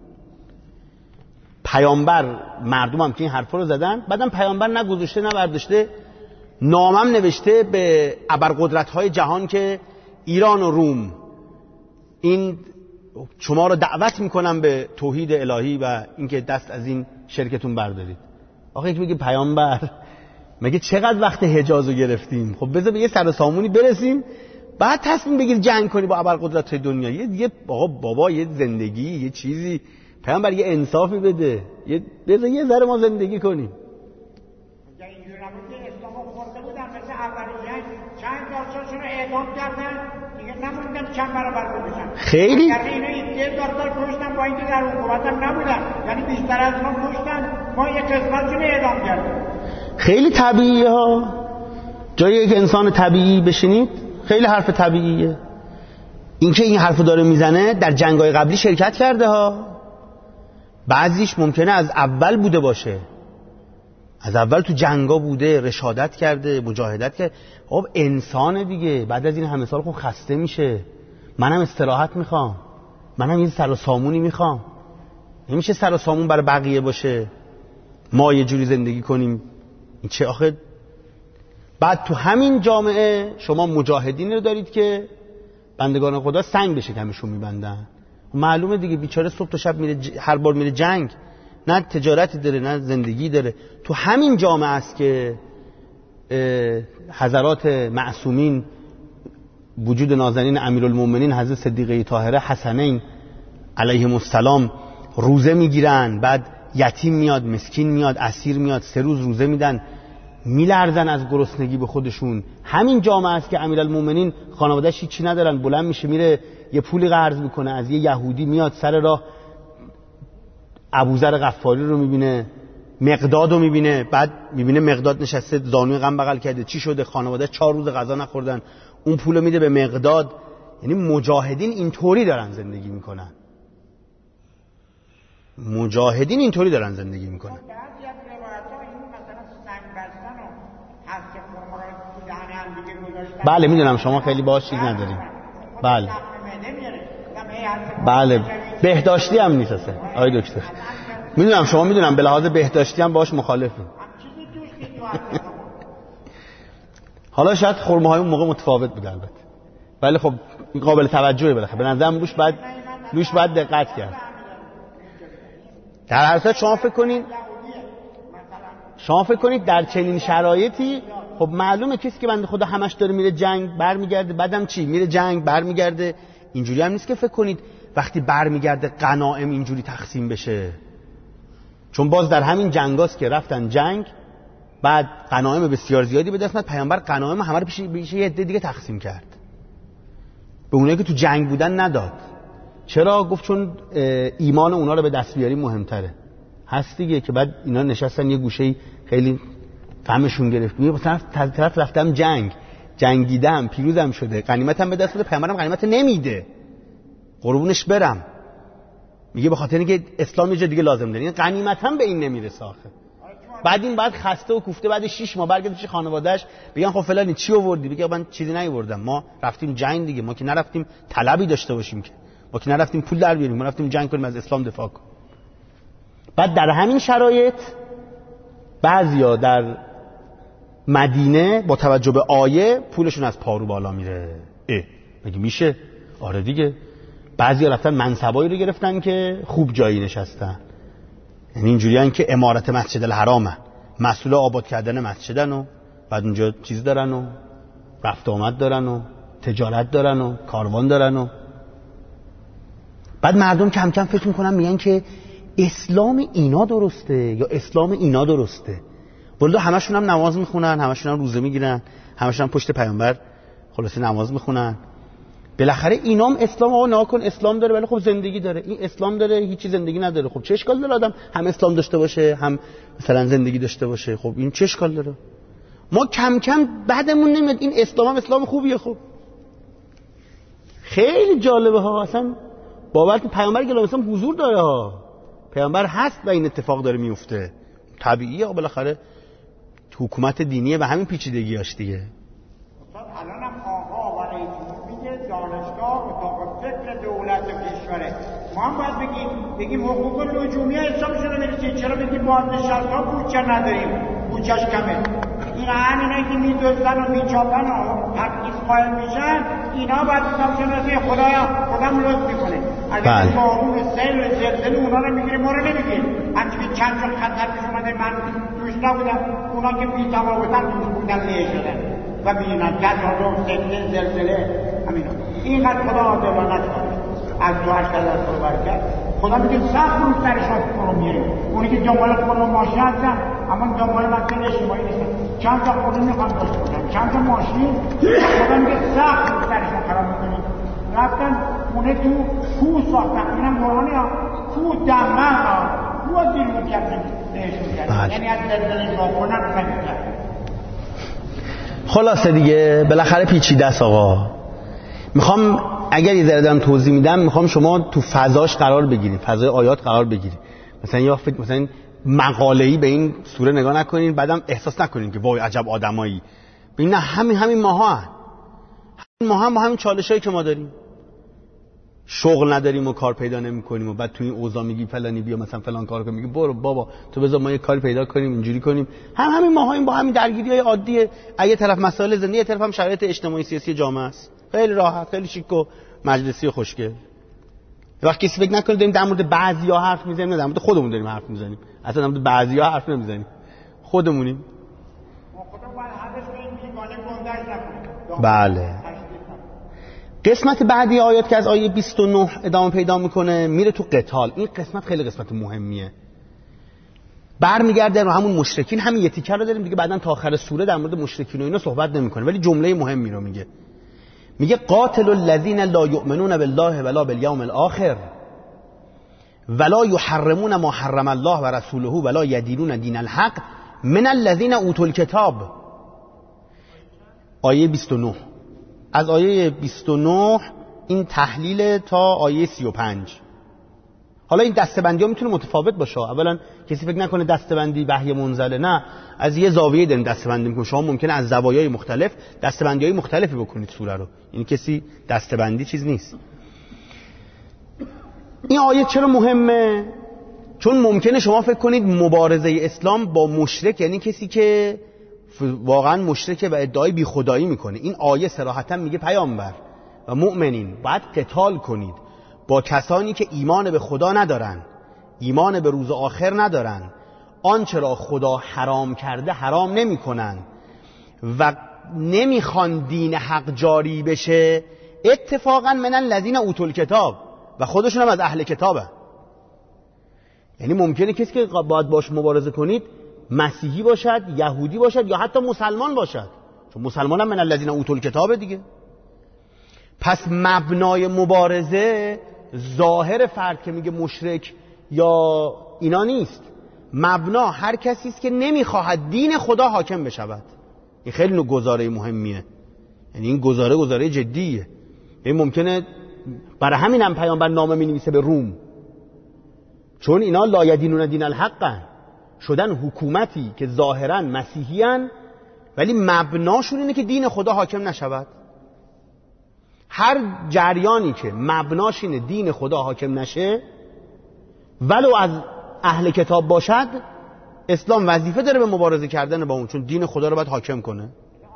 Speaker 1: پیامبر مردم هم که این حرفا رو زدن، بعدم پیامبر نگذاشته نه برداشته، نامم نوشته به ابرقدرت‌های جهان که ایران و روم این شما رو دعوت میکنم به توحید الهی و اینکه دست از این شرکتون بردارید. آخه یک میگه پیامبر مگه چقدر وقت حجازو گرفتیم؟ خب بذار به یه سر و سامونی برسیم بعد تصمیم بگیر جنگ کنی با ابرقدرت‌های دنیا. یه دیگه آقا بابا یه زندگی یه چیزی پیامبر یه انصافی بده، یه بذار یه ذره ما زندگی کنیم.
Speaker 3: اگه اینجوری نبود که اسلامو خورده بودن مثل اولیه چند دارچاشون رو اعدام کردن دیگه نموندن چند برابر رو بشن.
Speaker 1: خیلی
Speaker 3: یعنی اینو یه دارتار کشتن با اینکه در حکومت هم نبودن، یعنی بیشتر از ما کشتن، ما یه قسمتشون رو اعدام کردیم.
Speaker 1: خیلی طبیعیه ها. جای یک انسان طبیعی بشینید خیلی حرف طبیعیه. اینکه این حرفو داره میزنه در جنگ‌های قبلی شرکت کرده ها، بعضیش ممکنه از اول بوده باشه، از اول تو جنگا بوده، رشادت کرده، مجاهدت کرده. خب انسانه دیگه، بعد از این همه سال خب خسته میشه. منم استراحت میخوام، منم این سر و سامونی میخوام. نمیشه سر و سامون برای بقیه باشه ما یه جوری زندگی کنیم. این چه آخه؟ بعد تو همین جامعه شما مجاهدین رو دارید که بندگان خدا سنگ به شکمشون میبندن. معلومه دیگه بیچاره صبح تا شب میره ج... هر بار میره جنگ، نه تجارتی داره نه زندگی داره. تو همین جامعه است که حضرات معصومین وجود نازنین امیرالمومنین حضرت صدیقه طاهره حسنین علیهم السلام روزه میگیرن، بعد یتیم میاد، مسکین میاد، اسیر میاد، سه روز روزه میدن، میلرزن از گرسنگی به خودشون. همین جامعه است که امیرالمومنین خانواده‌اش هیچی ندارن، بلند میشه میره یه پولی قرض میکنه از یه یهودی، میاد سر راه ابوذر غفاری رو میبینه، مقداد رو میبینه، بعد میبینه مقداد نشسته زانوی غم بغل کرده، چی شده؟ خانواده چهار روز غذا نخوردن، اون پولو میده به مقداد. یعنی مجاهدین اینطوری دارن زندگی میکنن، مجاهدین اینطوری دارن زندگی میکنن. بله میدونم شما خیلی باهاش چیز نداریم. بله بله بهداشتی هم نیست اصلا آقای دکتر. میدونم شما میدونم به لحاظ بهداشتی هم باهاش مخالفیم. حالا شاید خرمه های اون موقع متفاوت بوده البته، ولی خب قابل توجهه بالاخره. به نظرم روش بعد روش بعد دقت کرد. در هر صورت شما فکر کنید شما فکر کنید در چنین شرایطی خب معلومه کسی که بنده خدا همش داره میره جنگ برمیگرده، بعدم چی؟ میره جنگ برمیگرده. اینجوری هم نیست که فکر کنید وقتی برمیگرده غنایم اینجوری تقسیم بشه، چون باز در همین جنگاست که رفتن جنگ، بعد غنایم بسیار زیادی به دست اومد، پیامبر غنایم همه رو پیش یه عده دیگه تقسیم کرد، به اونایی که تو جنگ بودن نداد. چرا؟ گفت چون ایمان اونا رو به دست بیاری مهمتره. هست دیگه که بعد اینا نشستن یه گوشه‌ای خیلی فهمشون گرفت، میگه مثلا طرف رفتم جنگ، جنگیدم، پیروزم شده، غنیمتم به دست بده، پیامبرم غنیمت نمیده، قربونش برم. میگه به خاطر اینکه اسلام یه جا دیگه لازم داره، این غنیمتم به این نمیرسه آخه. بعد این بعد خسته و کوفته بعد شش ماه برگرده پیش خانواده‌اش، بگن خب فلانی چی آوردی؟ بگه من چیزی نیاوردم، ما رفتیم جنگ دیگه، ما که نرفتیم طلبی داشته باشیم، که ما که نرفتیم پول در بیاریم، ما رفتیم جنگ کنیم از اسلام دفاع کنیم. بعد در همین شرایط بعضیا در مدینه با توجه به آیه پولشون از پارو بالا میره. اه مگه میشه؟ آره دیگه. بعضیا رفتن منصبایی رو گرفتن که خوب جایی نشستن، یعنی اینجوریان که امارت مسجد الحرامه، مسئول آباد کردن مسجدن و بعد اونجا چیز دارن و رفت آمد دارن و تجارت دارن و کاروان دارن و بعد مردم کم کم فکر میکنن میگن که اسلام اینا درسته یا اسلام اینا درسته. ولی همشون هم نماز میخونن، همشون هم روزه میگیرن، همشون هم پشت پیامبر خلاصه نماز میخونن. بالاخره اینام اسلام آقا ناکن اسلام داره ولی خب زندگی داره. این اسلام داره هیچی زندگی نداره. خب چه اشکال داره آدم هم اسلام داشته باشه هم مثلا زندگی داشته باشه؟ خب این چه اشکال داره؟ ما کم کم بعدمون نمیاد این اسلام هم اسلام خوبیه. خب خیلی جالبه ها، اصلا باور کن پیامبر گلام اسلام حضور داره ها، پیامبر هست و این اتفاق داره میفته. طبیعیه بالاخره حکومت دینیه و همین پیچیدگیاش دیگه.
Speaker 3: فکر دولت و کشوره. ما هم باید بگیم بگیم حقوق لزومی حسابشون رو بریزید. چرا بگیم بازنشسته ها بودجه نداریم، بودجهش کمه؟ این همینایی که میدزدن و میچاپن و تبعیض قائل میشن، اینا باید حسابشون رسید. خدایا خودم لطف میکنه اگر بارون سیل زلزله اونا رو میگیره ما رو نمیگیره. همچه که چند جا خطر پیش اومده من توش نبودم، اونا که بی‌تفاوتن توش بودن له شدن و ببینن تصادف سیل زلزله همینا. اینقدر خدا عادلانه است. از دو هشت هزار تو برکت خدا میگه سخت روز سرشان رو میریم. اونی که دنبالت کنه ماشین هستن اما دنبال مسئله اجتماعی نیستن، چند تا خونه میخوان داشته باشن، چند تا ماشین. خدا میگه سخت روز سرشان خراب میکنیم. رفتن خونه تو کوه ساختن، اینم قرآنی ها، کوه دمغن ها، کوه دیر میکردن بهشون کردن، یعنی از زلزله باخونن نمیکردن.
Speaker 1: خلاصه دیگه بالاخره پیچیده است آقا. میخوام اگر یه ذره دارم توضیح میدم، میخوام شما تو فضاش قرار بگیرید، فضای آیات قرار بگیرید. مثلا یا فکر مثلا مقاله‌ای به این سوره نگاه نکنین بعدم احساس نکنین که وای عجب آدمایی. ببین نه، همین همین ماها هن. همین ماها هم با همین چالشایی که ما داریم. شغل نداریم و کار پیدا نمی‌کنیم و بعد تو این اوضاع میگی فلانی بیا مثلا فلان کارو کن، میگی برو بابا تو بذار ما یه کاری پیدا کنیم اینجوری کنیم. هم همین ماهاییم با همین درگیری‌های عادیه. اگه طرف مسائل زندگی، یه طرف هم شرایط اجتماعی سیاسی جامعه است. خیلی راحت، خیلی شیک و مجلسی و خوشگل. وقتی کسی فکر نکنه داریم در مورد بعضیا حرف میزنیم، نه در مورد خودمون داریم حرف میزنیم. اصلا در مورد بعضیا حرف نمیزنیم. خودمونیم. بله. قسمت بعدی آیات که از آیه بیست و نه ادامه پیدا میکنه میره تو قتال. این قسمت خیلی قسمت مهمیه. برمیگرده رو همون مشرکین. همین یه تیکه رو داریم دیگه، بعدن تا آخر سوره در مورد مشرکین و اینا صحبت نمیکنه، ولی جمله مهمی رو میگه. میگه قاتل الذین لا یؤمنون بالله ولا بالیوم الاخر ولا یحرمون ما حرم الله و رسوله ولا یدینون دین الحق من الذین اوتوا الکتاب. آیه بیست و نه. از آیه بیست و نه این تحلیل تا آیه سی و پنج. حالا این دسته‌بندی‌ها میتونه متفاوت باشه. اولا کسی فکر نکنه دسته‌بندی وحی منزله، نه، از یه زاویه داریم دسته‌بندی می‌کنیم. شما ممکنه از زوایای مختلف دسته‌بندی‌های مختلفی بکنید سوره رو. این کسی دسته‌بندی چیز نیست. این آیه چرا مهمه؟ چون ممکنه شما فکر کنید مبارزه اسلام با مشرک یعنی کسی که واقعا مشرکه و ادعای بی خدایی میکنه. این آیه صراحتا میگه پیامبر و مؤمنین باید قتال کنید با کسانی که ایمان به خدا ندارن، ایمان به روز آخر ندارن، آنچه را خدا حرام کرده حرام نمی کنن و نمیخوان دین حق جاری بشه. اتفاقا من الذین اوتوا الکتاب، و خودشون هم از اهل کتابه. یعنی ممکنه کسی که باید باش مبارزه کنید مسیحی باشد، یهودی باشد یا حتی مسلمان باشد، چون مسلمان هم من الذین اوتوا الکتاب دیگه. پس مبنای مبارزه ظاهر فرد که میگه مشرک یا اینا نیست. مبنا هر کسی است که نمیخواهد دین خدا حاکم بشود. این خیلی نوع گزاره مهمیه. یعنی این گزاره گزاره جدیه. این ممکنه برای همین هم پیامبر نامه مینویسه به روم، چون اینا لا یدینون دین الحق شدن حکومتی که ظاهرا مسیحیان ولی مبناشون اینه که دین خدا حاکم نشود. هر جریانی که مبناش اینه دین خدا حاکم نشه ولو از اهل کتاب باشد، اسلام وظیفه داره به مبارزه کردن با اون، چون دین خدا رو باید حاکم کنه.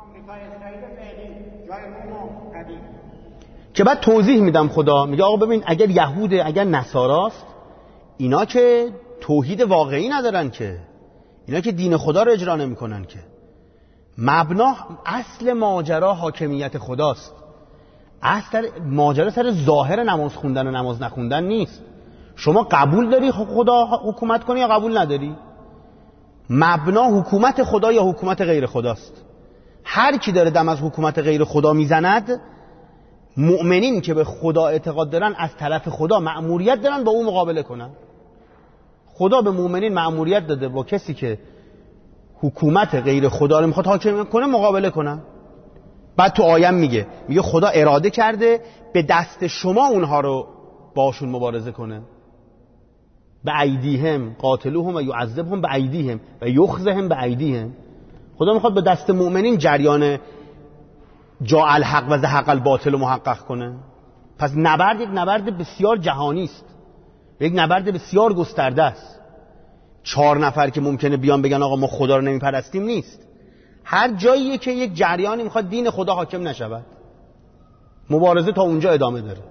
Speaker 1: که بعد توضیح میدم خدا میگه آقا ببین اگر یهوده اگر نصاراست اینا که توحید واقعی ندارن، که اینا که دین خدا رو اجرا نمیکنن، که مبنا اصل ماجرا حاکمیت خداست. اصل ماجرا سر ظاهر نماز خوندن و نماز نخوندن نیست. شما قبول داری خدا حکومت کنه یا قبول نداری؟ مبنا حکومت خدا یا حکومت غیر خداست. هر کی داره دم از حکومت غیر خدا میزند، مؤمنین که به خدا اعتقاد دارن از طرف خدا مأموریت دارن با اون مقابله کنن. خدا به مؤمنین مأموریت داده با کسی که حکومت غیر خدا رو میخواد حاکم کنه مقابله کنن. بعد تو آیه میگه میگه خدا اراده کرده به دست شما اونها رو باشون مبارزه کنه. به ایدیهم قاتلوهم و یعذبهم به ایدیهم و یخزهم به ایدیهم. خدا میخواد به دست مؤمنین جریان جاء الحق و زهق الباطل رو محقق کنه. پس نبرد یک نبرد بسیار جهانی است، یک نبرد بسیار گسترده است. چهار نفر که ممکنه بیان بگن آقا ما خدا رو نمیپرستیم نیست. هر جاییه که یک جریانی میخواد دین خدا حاکم نشود، مبارزه تا اونجا ادامه داره.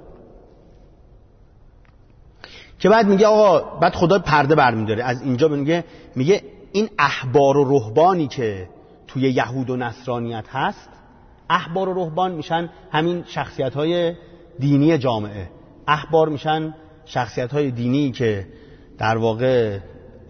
Speaker 1: که بعد میگه آقا بعد خدا پرده برمیداره از اینجا، میگه میگه این احبار و رهبانی که توی یهود و نصرانیت هست، احبار و رهبان میشن همین شخصیت‌های دینی جامعه. احبار میشن شخصیت‌های دینی که در واقع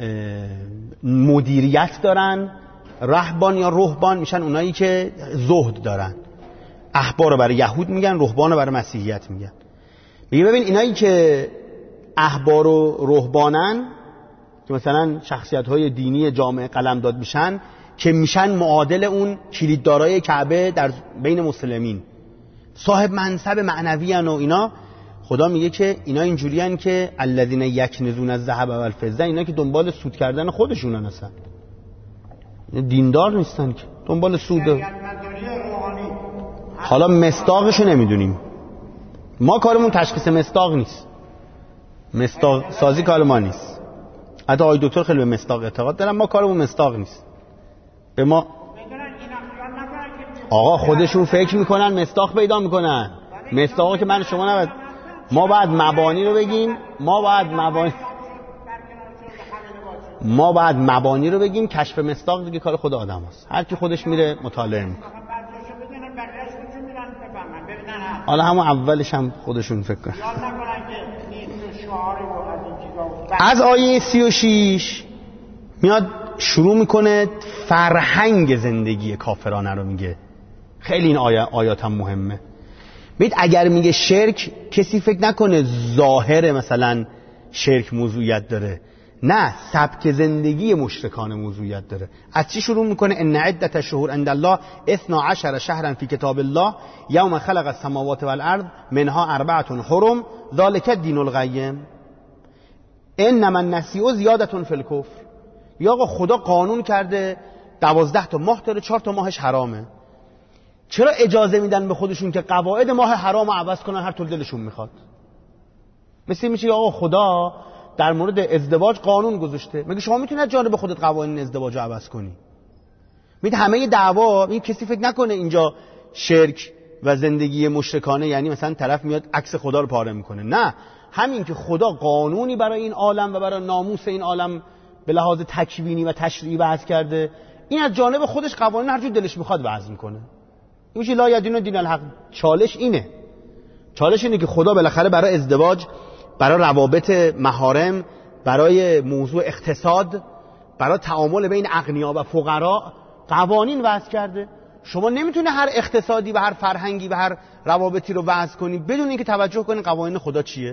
Speaker 1: مدیریت دارن، رهبان یا رهبان میشن اونایی که زهد دارن. احبار رو برای یهود میگن، رهبان رو برای مسیحیت میگن. میگه ببین اینایی که احبار و رهبانن که مثلا شخصیت‌های دینی جامعه قلمداد میشن، که میشن معادل اون کلیددارای کعبه در بین مسلمین، صاحب منصب معنوی ان و اینا. خدا میگه که اینا اینجوریان که الذین یکنزون الذهب والفضه، اینا که دنبال سود کردن خودشونن، اصلا دیندار نیستن که دنبال سود. حالا مصداقشو نمیدونیم ما، کارمون تشخیص مصداق نیست، مصداق سازی کار ما نیست. حتی آقای دکتر خیلی به مصداق اعتقاد دارن، ما کارمون مصداق نیست. به ما آقا خودشون فکر میکنن مصداق پیدا میکنن، مصداقو که من شما نباید، ما باید مبانی رو بگیم، ما باید مبانی ما باید مبانی رو بگیم. کشف مصداق دیگه کار خود آدم هست، هر کی خودش میره مطالعه میکنه. حالا همون اولش هم خودشون فکر کنن. از آیه سی و شیش میاد شروع میکنه فرهنگ زندگی کافرانه رو میگه. خیلی این آیا آیات هم مهمه. ببین اگر میگه شرک، کسی فکر نکنه ظاهر مثلا شرک موضوعیت داره، نه، سبک زندگی مشرکان موضوعیت داره. از چی شروع میکنه؟ ان عدت الشهور عند الله اثنا عشر شهرا فی کتاب الله یوم خلق السماوات والارض منها اربعه حرم ذلک الدین القیم انما النسیء زیادة فی الکفر. یا آقا خدا قانون کرده دوازده تا ماه داره، چهار تا ماهش حرامه. چرا اجازه میدن به خودشون که قواعد ماه حرام رو عوض کنن هر طور دلشون میخواد؟ مثل میشه آقا خدا در مورد ازدواج قانون گذاشته، میگه شما میتونید از جانب خودت قوانین ازدواج رو عوض کنی. میگه همه دعوا این، کسی فکر نکنه اینجا شرک و زندگی مشرکانه یعنی مثلا طرف میاد عکس خدا رو پاره میکنه. نه، همین که خدا قانونی برای این عالم و برای ناموس این عالم به لحاظ تکوینی و تشریعی وضع کرده، این از جانب خودش قوانین هر جور دلش میخواد وضع میکنه. این میشه لا یدین دین الحق. چالش اینه، چالش اینه که خدا بالاخره برای ازدواج، برای روابط محارم، برای موضوع اقتصاد، برای تعامل بین اغنیا و فقرا قوانین وضع کرده. شما نمیتونه هر اقتصادی و هر فرهنگی و هر روابطی رو وضع کنی بدون اینکه توجه کنی قوانین خدا چیه.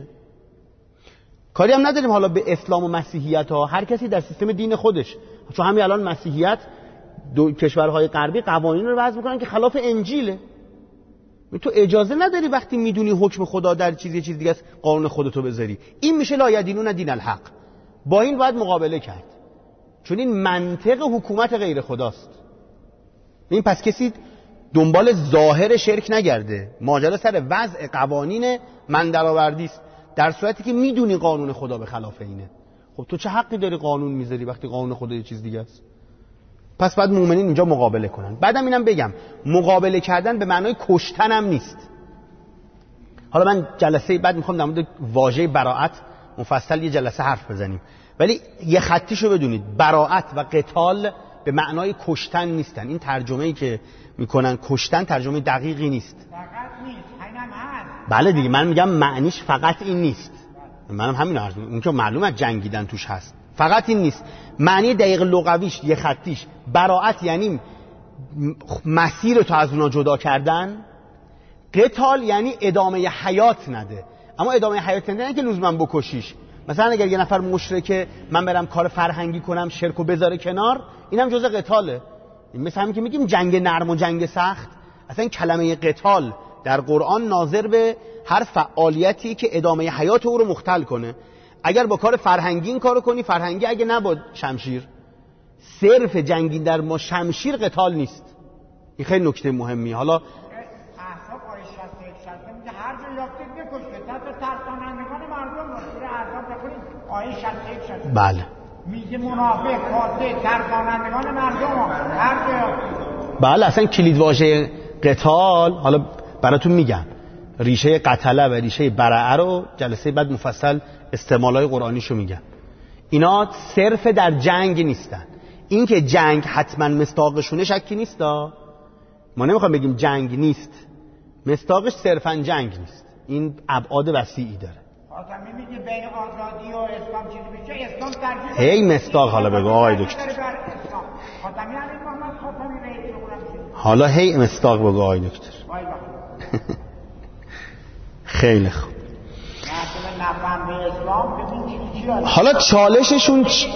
Speaker 1: کاری هم نداریم حالا به اسلام و مسیحیت ها، هر کسی در سیستم دین خودش. چون همین الان مسیحیت دو کشورهای غربی قوانین رو وضع میکنن که خلاف انجیله. تو اجازه نداری وقتی میدونی حکم خدا در چیزی چیز دیگه است قانون خودتو بذاری. این میشه لا یدینون دین الحق. با این باید مقابله کرد، چون این منطق حکومت غیر خداست. این پس کسی دنبال ظاهر شرک نگرده، ماجرا سر وضع قوانین من درآوردی است، در صورتی که میدونی قانون خدا به خلاف اینه. خب تو چه حقی داری قانون میذاری وقتی قانون خدا یه چیز دیگه است؟ پس بعد مومنین اینجا مقابله کنن. بعدم اینم بگم مقابله کردن به معنای کشتن هم نیست. حالا من جلسه بعد میخوام در مورد واژه براءت مفصل یه جلسه حرف بزنیم، ولی یه خطیشو بدونید، براءت و قتال به معنای کشتن نیستن. این ترجمه‌ای که میکنن کشتن ترجمه دقیقی نیست.
Speaker 3: فقط نیست، اینم هست.
Speaker 1: بله دیگه، من میگم معنیش فقط این نیست. منم همین عرض میکنم، اون که معلومه جنگیدن توش هست. فقط این نیست. معنی دقیق لغویش یه خطیش براءت یعنی مسیر تو از اونا جدا کردن، قتال یعنی ادامه حیات نده. اما ادامه حیات نده نه که لزوما بکشیش. مثلا اگر یه نفر مشرکه من برم کار فرهنگی کنم شرکو بذاره کنار، اینم جزء قتاله. مثل همین که میگیم جنگ نرم و جنگ سخت، اصلا کلمه قتال در قرآن ناظر به هر فعالیتی که ادامه حیات او رو مختل کنه. اگر با کار فرهنگی این کارو کنی فرهنگی، اگه نه با شمشیر. صرف جنگی در ما شمشیر قتال نیست. این خیلی نکته مهمیه. حالا
Speaker 3: احساب آیه شصت و یک شصت میگه هر جا یافتید بکشید. آیه شصت و یک شصت و دو.
Speaker 1: بله
Speaker 3: میگه منافق فاسق ترکانندگان مردم هر جا.
Speaker 1: بله اصلا کلید واژه قتال، حالا براتون میگم ریشه قتله و ریشه برعه رو جلسه بعد مفصل استعمالای قرآنیشو میگم. اینا صرف در جنگ نیستن. این که جنگ حتما مصداقشونه شکی نیستا، ما نمیخوام بگیم جنگ نیست، مصداقش صرفا جنگ نیست، این ابعاد وسیعی داره.
Speaker 3: خاتمی میگه بین آزادی و اسلام چیزی بشه، اسلام ترجیح
Speaker 1: هی مصداق حالا بگو آقای دکتر.
Speaker 3: خاتمی همین محمد خاتمی رئیس جمهور.
Speaker 1: حالا هی مصداق بگو آقای دکتر. خیلی خوب. حالا چالششون چ...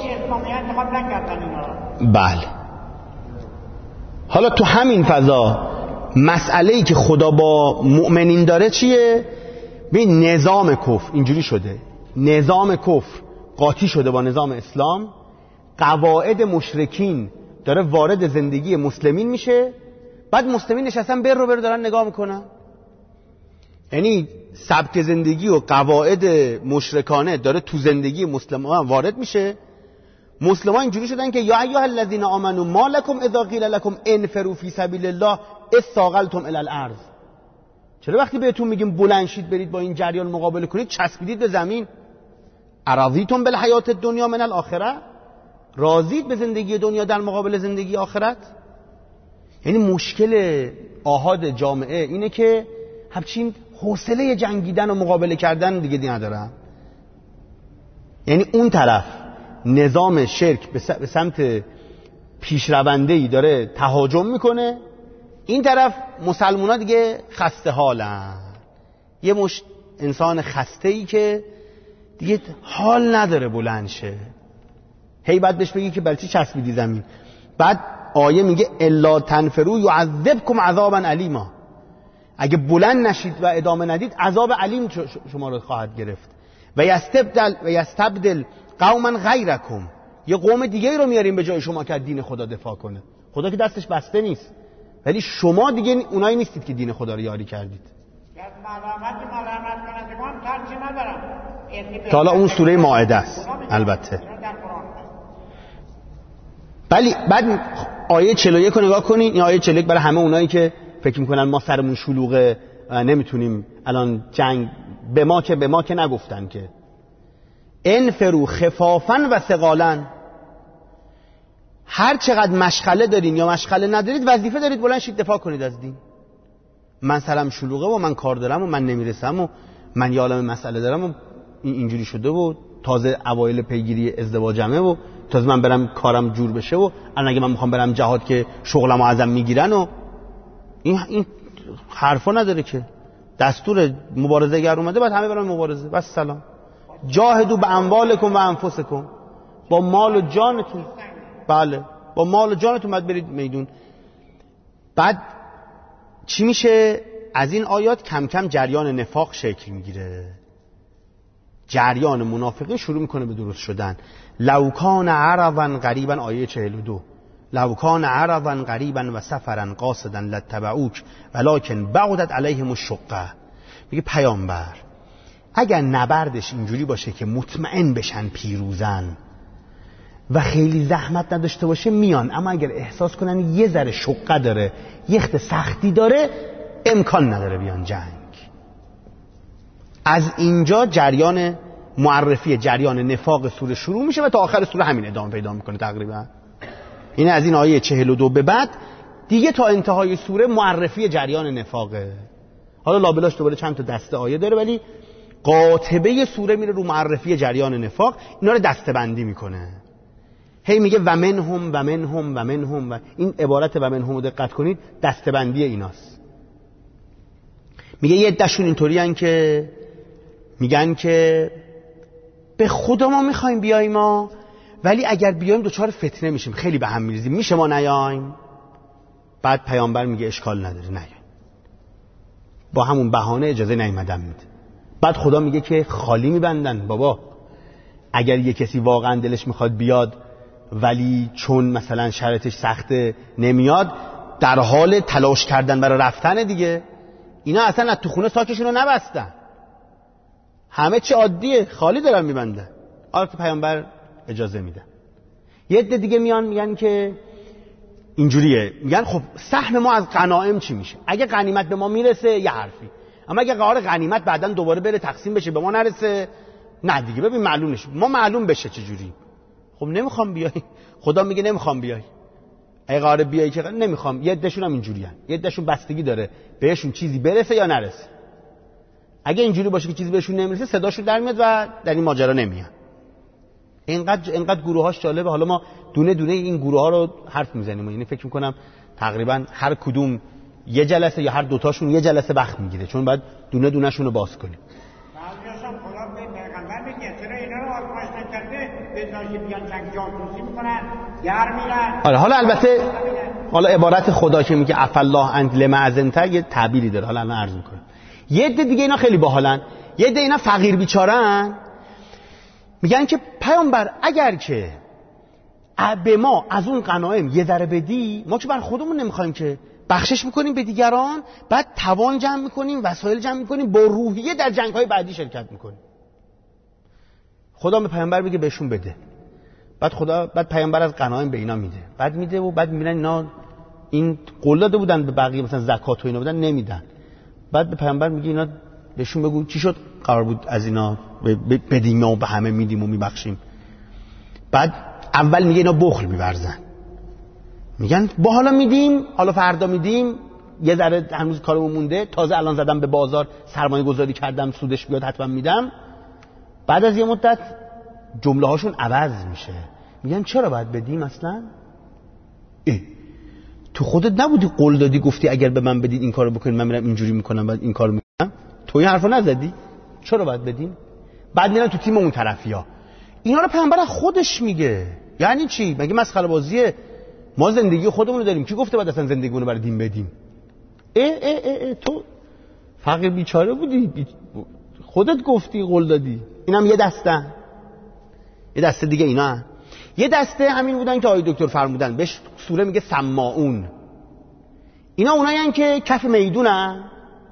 Speaker 1: بله حالا تو همین فضا مسئله‌ای که خدا با مؤمنین داره چیه؟ ببین نظام کفر اینجوری شده، نظام کفر قاطی شده با نظام اسلام، قواعد مشرکین داره وارد زندگی مسلمین میشه، بعد مسلمین نشستن بر رو بر دارن نگاه میکنن. یعنی سبک زندگی و قواعد مشرکانه داره تو زندگی مسلمان وارد میشه. مسلمان اینجوری شدن که یا ایها الذین آمنوا ما لکم اذا قیل لکم انفروا فی سبیل الله اثاقلتم الی الارض. چرا وقتی بهتون میگیم بلند شید برید با این جریان مقابله کنید چسبیدید به زمین؟ اراضیتم بالحیات الدنیا من الاخره، راضید به زندگی دنیا در مقابل زندگی آخرت؟ یعنی مشکل آحاد جامعه اینه که همچین حوصله جنگیدن و مقابله کردن دیگه ندارن. یعنی اون طرف نظام شرک به سمت پیشرونده‌ای داره تهاجم میکنه، این طرف مسلمونا دیگه خسته حالن، یه مش انسان خسته‌ای که دیگه حال نداره بلند شه. هی بعد بهش بگی که برای چی چسبیدی زمین؟ بعد آیه میگه الا تنفروا یعذبکم عذابا الیما، اگه بلند نشید و ادامه ندید عذاب علیم شما رو خواهد گرفت. و یستبدل و یستبدل قوما غیرکم، یه قوم دیگه رو میاریم به جای شما که دین خدا دفاع کنه. خدا که دستش بسته نیست، ولی شما دیگه اونایی نیستید که دین خدا رو یاری کردید. تا حالا اون سوره مائده است البته. ولی بعد آیه چهل و یک رو نگاه کنین، این آیه چهل و یک برای همه اونایی که فکر میکنن ما سرمون شلوغه نمیتونیم الان جنگ، به ما که به ما که نگفتن که انفروا خفافا و ثقالا، هر چقدر مشغله دارین یا مشغله ندارید وظیفه دارید بلند شید دفاع کنید از دین. من سرم شلوغه و من کار دارم و من نمیرسم و من یه عالم مسئله دارم و اینجوری شده و تازه اوایل پیگیری ازدواجمه و تازه من برم کارم جور بشه و الان اگه من میخوام برم جهاد که شغلمو ازم میگیرن و این این حرفا نداره که. دستور مبارزه گر اومده بعد همه برن مبارزه. بس سلام. جاهدوا باموالکم و انفسکم، با مال و جانتون. بله با مال و جانتون باید برید میدون. بعد چی میشه؟ از این آیات کم کم جریان نفاق شکل میگیره، جریان منافقین شروع میکنه به درست شدن. لو کان عرضا قریبا، آیه چهل و دو، لو کان عرضا قریبا و سفرا قاصدا لاتبعوک ولکن بعدت علیهم الشقه. میگه پیامبر اگر نبردش اینجوری باشه که مطمئن بشن پیروزن و خیلی زحمت نداشته باشه میان، اما اگر احساس کنن یه ذره شقه داره، یه خط سختی داره، امکان نداره بیان جنگ. از اینجا جریان معرفی جریان نفاق سوره شروع میشه و تا آخر سوره همین ادامه پیدا میکنه تقریبا. این از این آیه چهل و دو به بعد دیگه تا انتهای سوره معرفی جریان نفاقه. حالا لابلاش دوباره چند تا دسته آیه داره ولی قاطبه سوره میره رو معرفی جریان نفاق، اینا رو دسته‌بندی میکنه. هی میگه و منهم و منهم و منهم و این عبارت و منهم رو دقت کنید دسته‌بندی ایناست. میگه یه عده‌شون اینطوری ان که میگن که به خدا ما میخوایم بیایم ما، ولی اگر بیایم دوچار فتنه میشیم، خیلی به هم میریزیم، میشه ما نیایم؟ بعد پیامبر میگه اشکال نداره نیایم، با همون بهانه اجازه نیومدن میده. بعد خدا میگه که خالی میبندن بابا، اگر یه کسی واقعا دلش میخواد بیاد ولی چون مثلا شرطش سخته نمیاد، در حال تلاش کردن برای رفتن دیگه. اینا اصلا از تو خونه ساکشون رو نبستن، همه چی عادیه، خالی دارن میبندن. آیات پیامبر اجازه میده. یه عده دیگه میان میگن که اینجوریه، میگن خب سهم ما از غنایم چی میشه؟ اگه غنیمت به ما میرسه یه حرفی، اما اگه قرار غنیمت بعداً دوباره بره تقسیم بشه به ما نرسه، نه دیگه. ببین معلوم نشه، ما معلوم بشه چجوری. خب نمیخوام بیای، خدا میگه نمیخوام بیای. اگه قرار بیای که نمیخوام. یه عدهشون هم اینجوریه، یه عدهشون بستگی داره بهشون چیزی برسه یا نرسه. اگه اینجوری باشه که چیزی بهشون نمیرسه صداشون در میاد و در این ماجرا نمیان. اینقدر اینقدر گروهاش جالبه. حالا ما دونه دونه این گروه ها رو حرف میزنیم، یعنی فکر میکنم تقریبا هر کدوم یه جلسه یا هر دوتاشون یه جلسه وقت میگیره، چون بعد دونه دونه شون رو باز کنیم.
Speaker 3: بعضیاشون خدا به پیغمبر میگه چرا اینا رو آزمایش نکرده؟ بزناشی بیان جنگ جاسوسی میکنن، گر میرن.
Speaker 1: آره حالا البته حالا عبارت خدا که میگه عفالله عنک لما اذنت یه تعبیری داره، حالا الان عرض میکنم. یه عده دیگه اینا خیلی باحالن، یه عده اینا فقیر بیچاره‌ن، میگن که پیامبر اگر که به ما از اون غنایم یه ذره بدی، ما که بر خودمون نمیخوایم که بخشش میکنیم به دیگران، بعد توان جمع میکنیم، وسایل جمع میکنیم، با روحیه در جنگ‌های بعدی شرکت میکنیم. خدا به پیامبر میگه بهشون بده، بعد خدا بعد پیامبر از غنایم به اینا میده، بعد میده و بعد میبینن اینا این قول داده بودن به بقیه، مثلا زکات و اینا بودن نمیدن. بعد به پیامبر میگه اینا بهشون بگو چی شد قرار بود از اینا بدیم و به همه میدیم و میبخشیم. بعد اول میگه اینا بخل میورزن، میگن با حالا میدیم، حالا فردا میدیم، یه ذره هنوز کارمون مونده، تازه الان زدم به بازار سرمایه گذاری کردم، سودش بیاد حتما میدم. بعد از یه مدت جمله هاشون عوض میشه، میگن چرا باید بدیم اصلا؟ اه تو خودت نبودی قول دادی گفتی اگر به من بدید این کارو بکنید من میرم اینجوری میکنم بعد این کارو میکنم؟ تو این حرفو نزدی؟ چرا باید بدیم؟ بعد میرن تو تیم اون طرفیا. اینا رو پیامبر خودش میگه. یعنی چی؟ مگه مسخره بازیه؟ ما زندگی خودمون رو داریم، کی گفته بعد اصلا زندگیمون رو برای دین بدیم؟ اه اه اه اه تو فقیر بیچاره بودی، بی... خودت گفتی قول دادی. اینم یه دسته. یه دسته دیگه اینا هم. یه دسته همین بودن که آقای دکتر فرمودن، بهش سوره میگه سماعون. اینا اونایین که کف میدونن،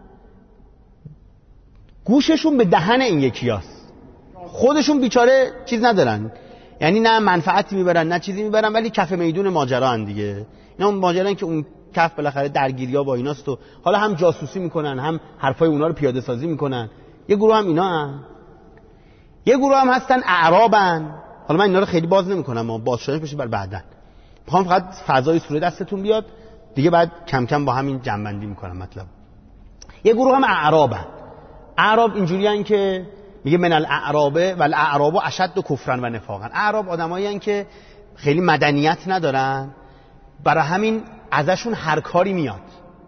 Speaker 1: گوششون به دهن این یکیاست، خودشون بیچاره چیز ندارن، یعنی نه منفعتی میبرن نه چیزی میبرن، ولی کف میدون ماجرا ان دیگه. اینا اون ماجرا که اون کف بالاخره درگیری‌ها با ایناست و حالا هم جاسوسی میکنن هم حرفای اونا رو پیاده سازی میکنن. یه گروه هم اینا هم. یه گروه هم هستن اعرابن. حالا من اینا رو خیلی باز نمیکنم، ما باز شدنش بشه بر بعدن. میخوام فقط فضای سوره دستتون بیاد دیگه، بعد کم کم با همین جنبندی میکنم مطلب. یه گروه هم اعرابن. اعراب اینجوریان که میگه من الاعراب و الاعراب اشد کفرا و نفاقا. اعراب آدمایین که خیلی مدنیت ندارن، برای همین ازشون هر کاری میاد.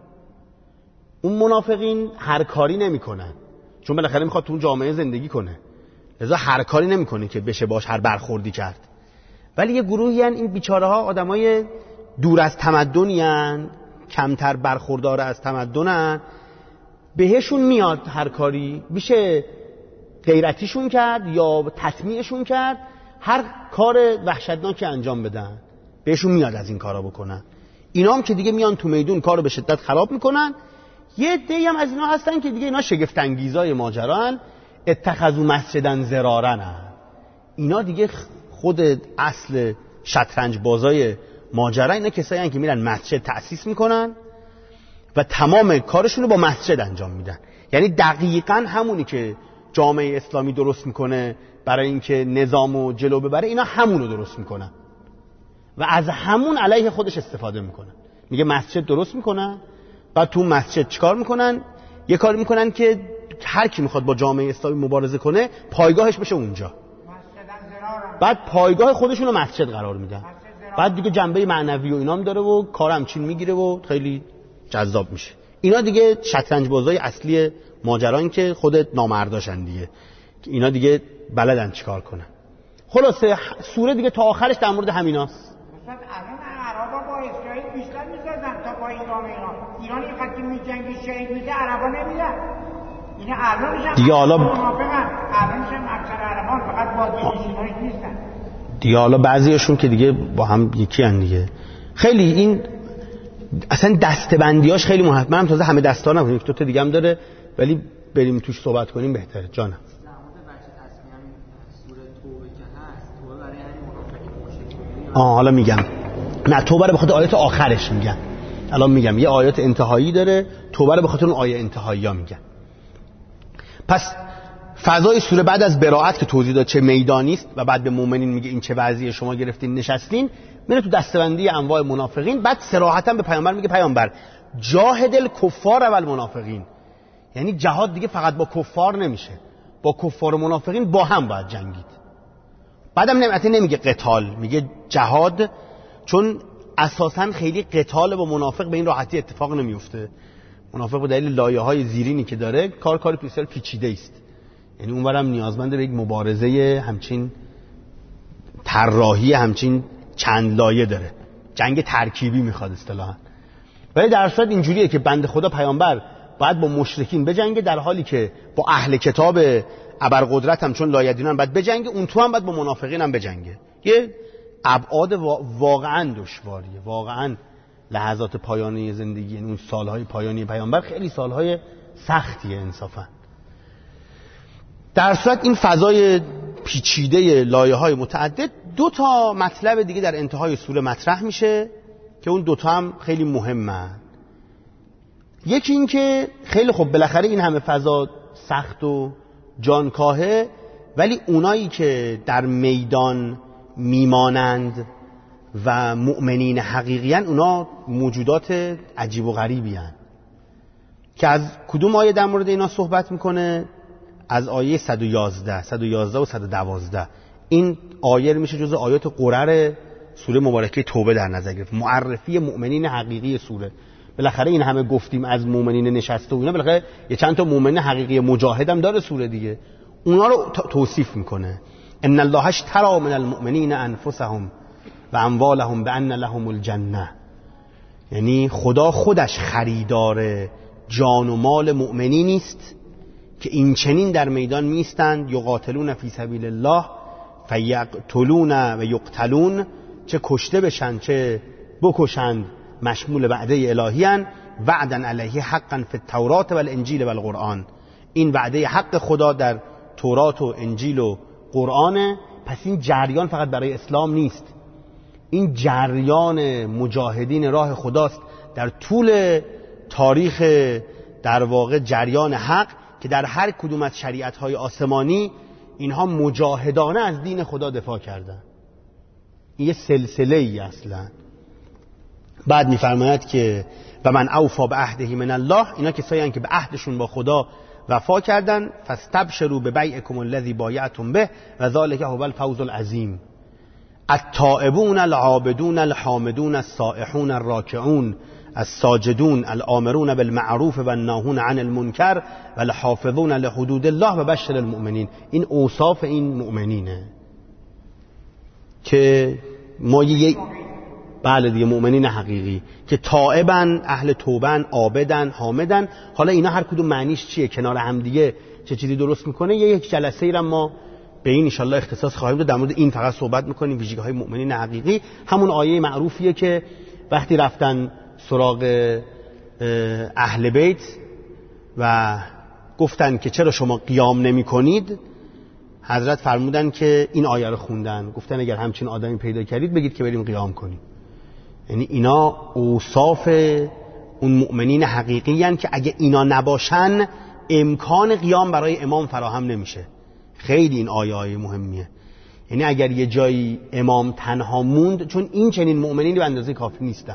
Speaker 1: اون منافقین هر کاری نمیکنن، چون بالاخره میخواد تو اون جامعه زندگی کنه، لذا هر کاری نمیکنه که بشه باش هر برخوردی کرد. ولی یه گروهی هن، این بیچاره ها آدمای دور از تمدنی هن، کمتر برخوردار از تمدنن، بهشون میاد هر کاری، میشه غیرتیشون کرد یا تطمیعشون کرد، هر کار وحشتناکی انجام بدن بهشون میاد از این کارا بکنن. اینا هم که دیگه میان تو میدون کارو به شدت خراب میکنن. یه عده‌ای هم از اینا هستن که دیگه اینا شگفت انگیزای ماجران، اتخذوا مسجدن ضرارن. اینا دیگه خود اصل شطرنج بازای ماجرا، اینا کسایی هستن که میرن مسجد تأسیس میکنن و تمام کارشون رو با مسجد انجام میدن. یعنی دقیقاً همونی که جامعه اسلامی درست میکنه برای اینکه نظامو جلو ببره، اینا همونو درست میکنن و از همون علیه خودش استفاده میکنن. میگه مسجد درست میکنن، بعد تو مسجد چیکار میکنن؟ یه کاری میکنن که هر کی میخواد با جامعه اسلامی مبارزه کنه پایگاهش بشه اونجا، بعد پایگاه خودشون رو مسجد قرار میدن. بعد دیگه جنبه معنوی و اینام داره و کارم چین میگیره و خیلی جذاب میشه. اینا دیگه شطرنج بازای اصلی ماجران که خودت نامرداشن دیگه، اینا دیگه بلدن چیکار کنن. خلاصه سوره دیگه تا آخرش در مورد همیناست.
Speaker 3: مثلا الان عربا با اسرائیل بیشتر میسازن تا با ایران. ایران ایران این خطی میجنگی شهید میده، عربا نمیدن. اینا الانش هم
Speaker 1: دیگه حالا
Speaker 3: الانش هم اکثر عربان فقط با دینشیناش نیستن
Speaker 1: دیگه، حالا بعضیاشون که دیگه با هم یکی ان دیگه. خیلی این اصلا دسته‌بندیاش خیلی مهمه. منم تازه همه دستا نبودم، یک دو تا دیگه هم داره، ولی بریم توش صحبت کنیم بهتره. جانم
Speaker 2: در مورد بچه تصمیم سوره توبه که
Speaker 1: آه حالا میگم. نه توبه رو به خاطر آیات آخرش میگم. الان میگم یه آیات انتهایی داره، توبه رو به خاطر اون آیه انتهایی ها میگم. پس فضای سوره بعد از براءت که توضیح داد چه میدانی است و بعد به مؤمنین میگه این چه وضعیه شما گرفتین نشستین، میره تو دسته‌بندی انواع منافقین. بعد صراحتا به پیامبر میگه پیامبر جاهد الکفار و المنافقین، یعنی جهاد دیگه فقط با کفار نمیشه، با کفار و منافقین با هم باید جنگید. بعدم نمیگه نمیگه قتال، میگه جهاد، چون اساسا خیلی قتال با منافق به این راحتی اتفاق نمیفته. منافق به دلیل لایه‌های زیرینی که داره کار کار بسیار پیچیده است، یعنی اونورم نیازمنده به یک مبارزه همچین طراحی همچین چند لایه داره، جنگ ترکیبی میخواد اصطلاحاً. ولی در صورت اینجوریه که بنده خدا پیامبر باید با مشرکین بجنگه، در حالی که با اهل کتاب ابرقدرت هم چون لایدینان باید بجنگه، اون تو هم باید با منافقین هم بجنگه. یه ابعاد واقعا دشواریه، واقعا لحظات پایانی زندگی، یعنی اون سالهای پایانی پیامبر خیلی سالهای سختیه انصافا. در صورت این فضای پیچیده لایه‌های متعدد، دو تا مطلب دیگه در انتهای سوره مطرح میشه که اون دوتا هم خیلی مهمن. یکی این که خیلی خب بالاخره این همه فضا سخت و جانکاهه، ولی اونایی که در میدان میمانند و مؤمنین حقیقیان، اونا موجودات عجیب و غریبی هن. که از کدوم آیه در مورد اینا صحبت میکنه؟ از آیه صد و یازده صد و یازده و صد و دوازده. این آیه میشه جزء آیات قرر سوره مبارکه توبه در نظر گرفت، معرفی مؤمنین حقیقی سوره. بالاخره این همه گفتیم از مؤمنین نشسته و اینا، بالاخره یه چند تا مؤمن حقیقی مجاهد هم داره سوره دیگه، اونا رو توصیف میکنه. ان الله اشتری من المؤمنین انفسهم و اموالهم بان لهم الجنه، یعنی خدا خودش خریدار جان و مال مؤمنین است که این چنین در میدان میستند، یقاتلون فی سبیل الله فیقتلون و یقتلون، چه کشته بشن چه بکشند، مشمول وعده الهی ان، وعدا علیه حقا فی التورات و الانجیل و القرآن. این وعده حق خدا در تورات و انجیل و قرآنه. پس این جریان فقط برای اسلام نیست، این جریان مجاهدین راه خداست در طول تاریخ، در واقع جریان حق، که در هر کدوم از شریعت‌های آسمانی اینها مجاهدانه از دین خدا دفاع کردن. این یه سلسله ای اصلا. بعد می‌فرماید که و من اوفا به عهده من الله، اینا کسایی هستند که به عهدشون با خدا وفا کردن. فاستبشروا ببیعکم الذی بایعتم به و ذلک هو الفوز العظیم. التائبون العابدون الحامدون السائحون الراکعون الساجدون الآمرون بالمعروف و الناهون عن المنکر و الحافظون لحدود الله و بشر المؤمنین. این اوصاف این مؤمنینه که ما یک بله دیگه مؤمنین حقیقی که تائبن، اهل توبن، عابدن، حامدن. حالا اینا هر کدوم معنیش چیه، کنار هم دیگه چه چیزی درست میکنه، یه یک جلسه ای را ما به این ان شاء الله اختصاص خواهیم داد، در مورد این فقط صحبت میکنیم، ویژگی‌های مؤمنین حقیقی. همون آیه معروفیه که وقتی رفتن سراغ اهل بیت و گفتن که چرا شما قیام نمی کنید، حضرت فرمودن که این آیه رو خوندن، گفتن اگر همچین آدمی پیدا کردید بگید که بریم قیام کنیم. یعنی اینا اوصاف اون مؤمنین حقیقی هستند که اگه اینا نباشن امکان قیام برای امام فراهم نمیشه. خیلی این آیه آیه مهمیه. یعنی اگر یه جایی امام تنها موند، چون این چنین مؤمنینی به اندازه کافی نیستن.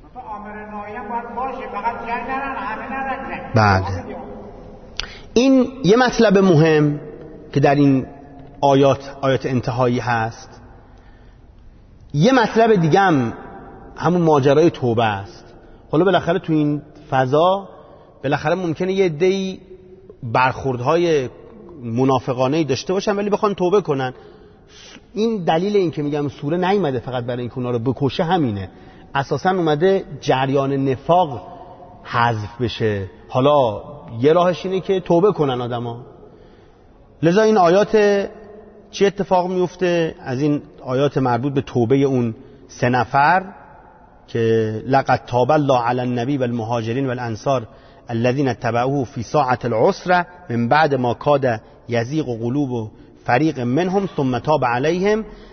Speaker 1: بله. این یه مطلب مهم که در این آیات آیات انتهایی هست. یه مطلب دیگه هم همون ماجرای توبه است. حالا بالاخره تو این فضا بالاخره ممکنه یه عده‌ای برخوردهای منافقانه‌ای داشته باشن ولی بخوان توبه کنن. این دلیل این که میگم سوره نیومده فقط برای اینکه اونا رو بکشه همینه. اساساً اومده جریان نفاق حذف بشه. حالا یه راهش اینه که توبه کنن آدما. لذا این آیات چی اتفاق میفته؟ از این آیات مربوط به توبه اون سه نفر که لقد تاب الله علی النبی و المهاجرین و الانصار الذين اتبعوه في ساعة العسرة من بعد ما كاد يزيغ قلوب فريق منهم ثم تاب عليهم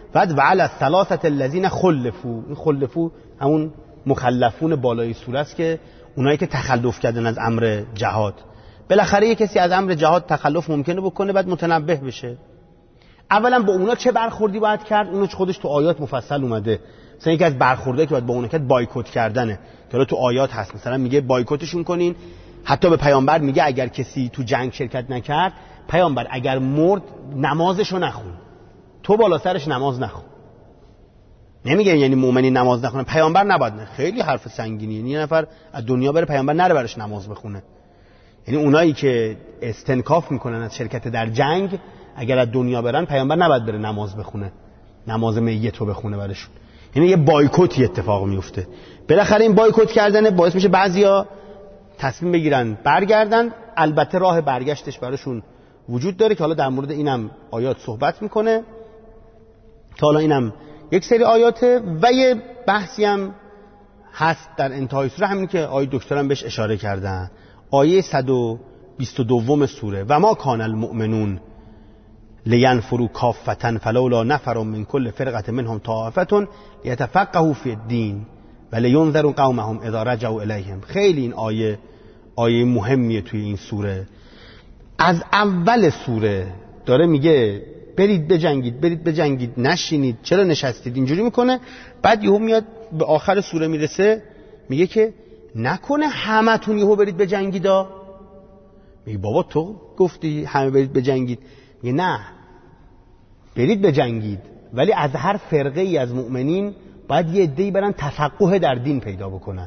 Speaker 1: بعد وعلى الثلاثه الذین خلفوا، این خلفوا همون مخلفون بالای سوره است که اونایی که تخلف کردن از امر جهاد. بالاخره یه کسی از امر جهاد تخلف ممکنه بکنه، بعد متنبه بشه. اولا با اونا چه برخوردی باید کرد؟ اونو خودش تو آیات مفصل اومده. مثلا یکی از برخوردایی که باید با اونا کرد بایکوت کردنه، که حالا تو آیات هست. مثلا میگه بایکوتشون کنین. حتی به پیامبر میگه اگر کسی تو جنگ شرکت نکرد، پیامبر اگر مرد نمازشو نخون، تو بالا سرش نماز نخون. نمیگه یعنی مؤمنی نماز نخونه، پیامبر نباید. نه، خیلی حرف سنگینیه. یعنی یه نفر از دنیا بره پیامبر نره برش نماز بخونه. یعنی اونایی که استنکاف میکنن از شرکت در جنگ، اگر از دنیا برن پیامبر نباید بره نماز بخونه، نماز میتو بخونه برشون. یعنی یه بایکوتی اتفاق میفته. بالاخره این بایکوت کردن باعث میشه بعضیا تصمیم بگیرن برگردن. البته راه برگشتش براشون وجود داره که حالا در مورد اینم آیات صحبت میکنه. تا حالا اینم یک سری آیاته و یه بحثی هم هست در انتهای سوره، همین که آیه دکترم بهش اشاره کردن. آیه صد و بیست و دو سوره: و ما کان المؤمنون لینفروا کافة فلولا نفر من كل فرقة منهم طائفة لیتفقهوا فی الدین و لینذروا قومهم اذا رجعوا الیهم. خیلی این آیه آیه مهمیه توی این سوره. از اول سوره داره میگه برید بجنگید، برید بجنگید، نشینید، چرا نشستید، اینجوری میکنه. بعد یهو میاد به آخر سوره میرسه میگه که نکنه همتون یهو برید بجنگیدا. میگه بابا تو گفتی همه برید بجنگید. میگه نه، برید بجنگید، ولی از هر فرقه ای از مؤمنین باید یه عده‌ای برن تفقه در دین پیدا بکنن.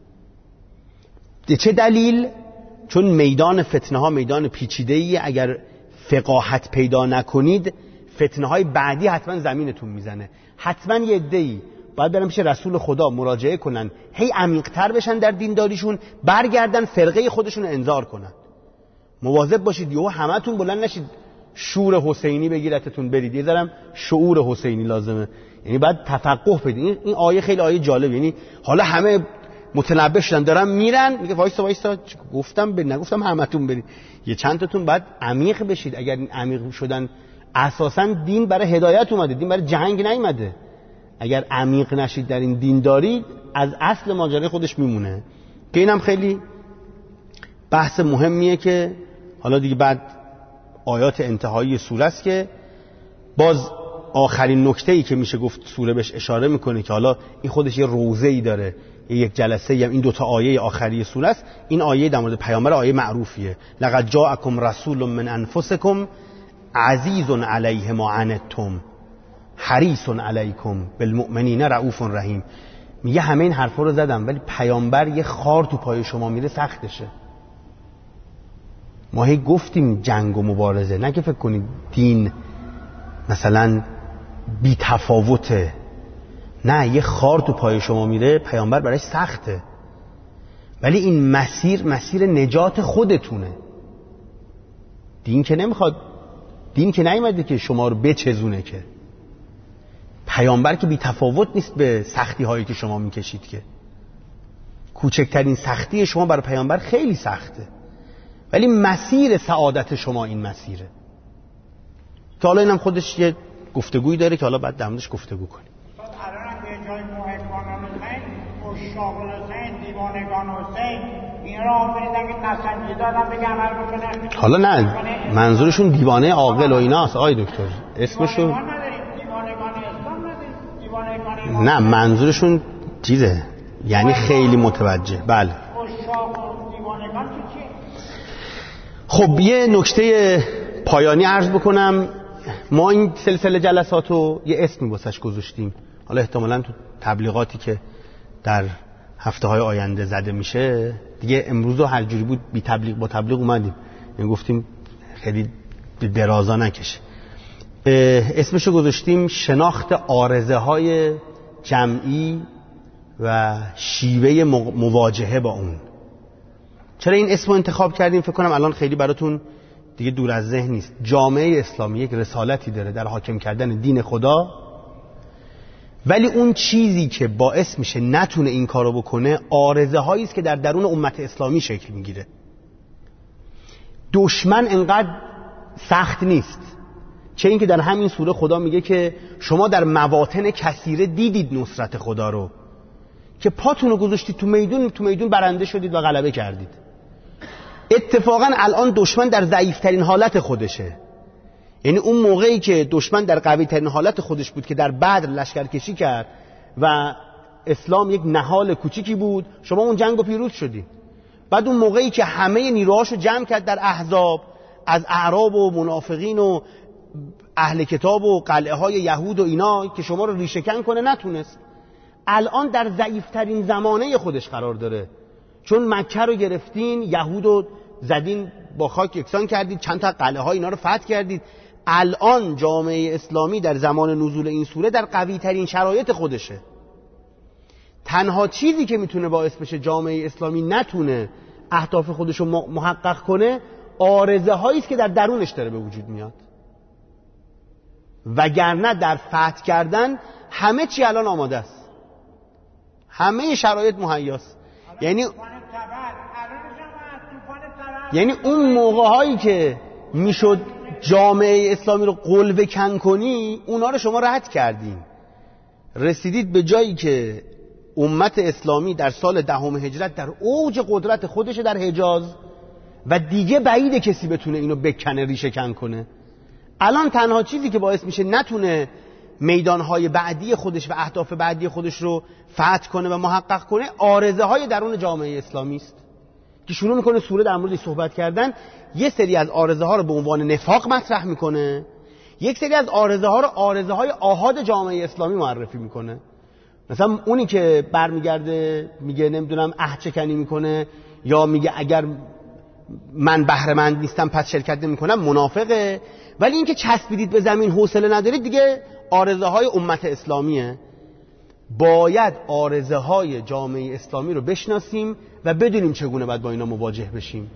Speaker 1: چه دلیل؟ چون میدان فتنه ها میدان پیچیده ایه. اگر فقاهت پیدا نکنید فتنه های بعدی حتما زمینتون میزنه. حتما یه عده‌ای باید برن پیش رسول خدا مراجعه کنن، هی عمیق‌تر بشن در دینداریشون، برگردن فرقه خودشون رو انذار کنن. مواظب باشید یهو همتون بلند نشید شور حسینی بگیرتتون برید. یه ذرم شعور حسینی لازمه. یعنی بعد تفقه پیدا. این آیه خیلی آیه جالب. یعنی حالا همه متنبه شدن دارن میرن، میگه وایسا وایسا گفتم به نگفتم همتون برید. یه چند تاتون بعد عمیق بشید. اگر این عمیق شدن، اساسا دین برای هدایت اومده، دین برای جنگ نیومده. اگر عمیق نشید در این دینداری، از اصل ماجرای خودش میمونه. که اینم خیلی بحث مهمیه که حالا دیگه بعد آیات انتهایی سوره است که باز آخرین نکته‌ای که میشه گفت سوره بهش اشاره میکنه که حالا این خودش یه روزه‌ای داره، یک جلسه‌ای هم این دوتا آیه آخری سوره است. این آیه در مورد پیامبر آیه معروفیه: لقد جاءکم رسول من انفسکم عزیز علیه ما عنتم حریص علیکم بالمؤمنین رؤوف رحیم. میگه همه این حرفا رو زدم ولی پیامبر یه خار تو پای شما میره سختشه. ما هی گفتیم جنگ و مبارزه، نه که فکر کنید دین مثلا بی تفاوته. نه، یه خار تو پای شما میره پیامبر برایش سخته، ولی این مسیر مسیر نجات خودتونه. دین که نمیخواد، دین که نیومده که شما رو بچزونه. که پیامبر که بی تفاوت نیست به سختی هایی که شما میکشید. که کوچکترین سختی شما برای پیامبر خیلی سخته، ولی مسیر سعادت شما این مسیره. که حالا اینم خودش یه گفتگویی داره که حالا بعد در موردش گفتگو کنیم.
Speaker 3: الان به جای محبان حسین، عشاق حسین، دیوانگان حسین، این را آفریدن که نسنجی دادن بگه عمل بکنه.
Speaker 1: حالا نه، منظورشون دیوانه عاقل و ایناست آقای دکتر. اسمشون
Speaker 3: دیوانگان اسلام نداریم، دیوانگان
Speaker 1: نه، منظورشون چیزه، یعنی خیلی متوجه. بله.
Speaker 3: عشاق و دیوانگان چی؟
Speaker 1: خب یه نکته پایانی عرض بکنم. ما این سلسله جلساتو یه اسمی واسش گذاشتیم. حالا احتمالاً تو تبلیغاتی که در هفته های آینده زده میشه دیگه، امروز هر جوری بود بی تبلیغ با تبلیغ اومدیم. یعنی گفتیم خیلی درازا نکشه. اسمشو گذاشتیم شناخت عارضه های جمعی و شیوه مواجهه با اون. چرا این اسمو انتخاب کردیم؟ فکر کنم الان خیلی براتون دیگه دور از ذهن نیست. جامعه اسلامی یک رسالتی داره در حاکم کردن دین خدا، ولی اون چیزی که باعث میشه نتونه این کارو بکنه عارضه هایی است که در درون امت اسلامی شکل میگیره. دشمن انقدر سخت نیست، چه اینکه در همین سوره خدا میگه که شما در مواطن کثیره دیدید نصرت خدا رو که پاتون رو گذاشتید تو میدون، تو میدون برنده شدید و غلبه کردید. اتفاقا الان دشمن در ضعیفترین حالت خودشه، یعنی اون موقعی که دشمن در قوی ترین حالت خودش بود که در بدر لشکرکشی کرد و اسلام یک نهال کوچیکی بود، شما اون جنگ رو پیروز شدید. بعد اون موقعی که همه نیروهاشو جمع کرد در احزاب، از اعراب و منافقین و اهل کتاب و قلعه های یهود و اینا که شما رو ریشه‌کن کنه، نتونست. الان در ضعیفترین زمانه خودش قرار داره، چون مکه رو گرفتین، یهود رو زدین، با خاک یکسان کردید، چند تا قلعه ها اینا رو فتح کردید. الان جامعه اسلامی در زمان نزول این سوره در قوی ترین شرایط خودشه. تنها چیزی که میتونه باعث بشه جامعه اسلامی نتونه اهداف خودش رو محقق کنه عارضه هایی است که در درونش داره به وجود میاد، وگرنه در فتح کردن همه چی الان آماده است، همه شرایط مهیاست. یعنی یعنی اون موقع هایی که میشد جامعه اسلامی رو قلبه کن کنی، اونا رو شما رد کردین، رسیدید به جایی که امت اسلامی در سال دهم هجرت در اوج قدرت خودش در حجاز و دیگه بعیده کسی بتونه اینو بکنه، ریشه کن کنه. الان تنها چیزی که باعث میشه نتونه میدانهای بعدی خودش و اهداف بعدی خودش رو فتح کنه و محقق کنه عارضه های درون جامعه اسلامی است که شروع میکنه سوره در موردش صحبت کردن. یه سری از عارضه ها رو به عنوان نفاق مطرح میکنه، یک سری از عارضه ها رو عارضه های آحاد جامعه اسلامی معرفی میکنه. مثلا اونی که برمیگرده میگه نمیدونم عهد چکنی میکنه یا میگه اگر من بهره مند نیستم پس شرکت نمیکنم، منافقه. ولی اینکه چسبیدید به زمین حوصله ندارید دیگه عارضه های امت اسلامیه. باید عارضه های جامعه اسلامی رو بشناسیم و بدونیم چگونه باید با اینا مواجه بشیم.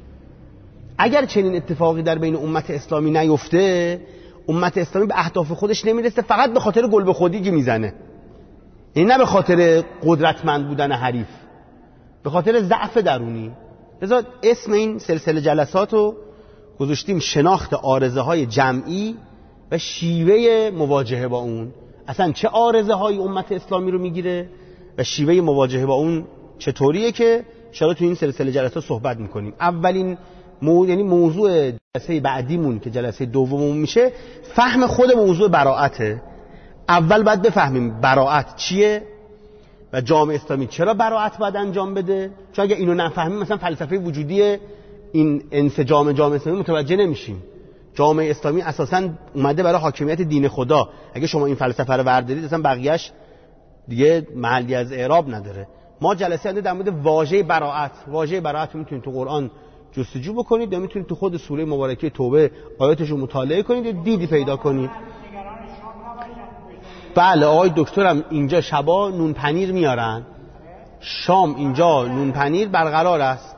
Speaker 1: اگر چنین اتفاقی در بین امت اسلامی نیفته، امت اسلامی به اهداف خودش نمیرسه، فقط به خاطر گل به خودی که میزنه، این نه به خاطر قدرتمند بودن حریف، به خاطر ضعف درونی. لذا اسم این سلسله جلسات رو گذاشتیم شناخت عارضه های جمعی و شیوه مواجهه با اون. اصلا چه عارضه های امت اسلامی رو میگیره و شیوه مواجهه با اون چطوریه که ان شاءالله تو این سلسله جلسات صحبت میکنیم. اولین مو... یعنی موضوع جلسه بعدیمون که جلسه دوممون میشه فهم خود موضوع براءته. اول باید بفهمیم براءت چیه و جامعه اسلامی چرا براءت باید انجام بده، چون اگه اینو نفهمیم مثلا فلسفه وجودی این انسجام جامعه اسلامی متوجه نمیشیم. جامعه اسلامی اساساً اومده برای حاکمیت دین خدا. اگه شما این فلسفه رو بردارید اصلا بقیه‌اش دیگه محلی از اعراب نداره. ما جلسه آینده در مورد واژه براءت، واژه براءت میتونید تو قرآن جستجو بکنید یا میتونید تو خود سوره مبارکه توبه آیاتش رو مطالعه کنید و دیدی پیدا کنید. بله آقای دکترم اینجا شبا نون پنیر میارن، شام اینجا نون پنیر برقرار است.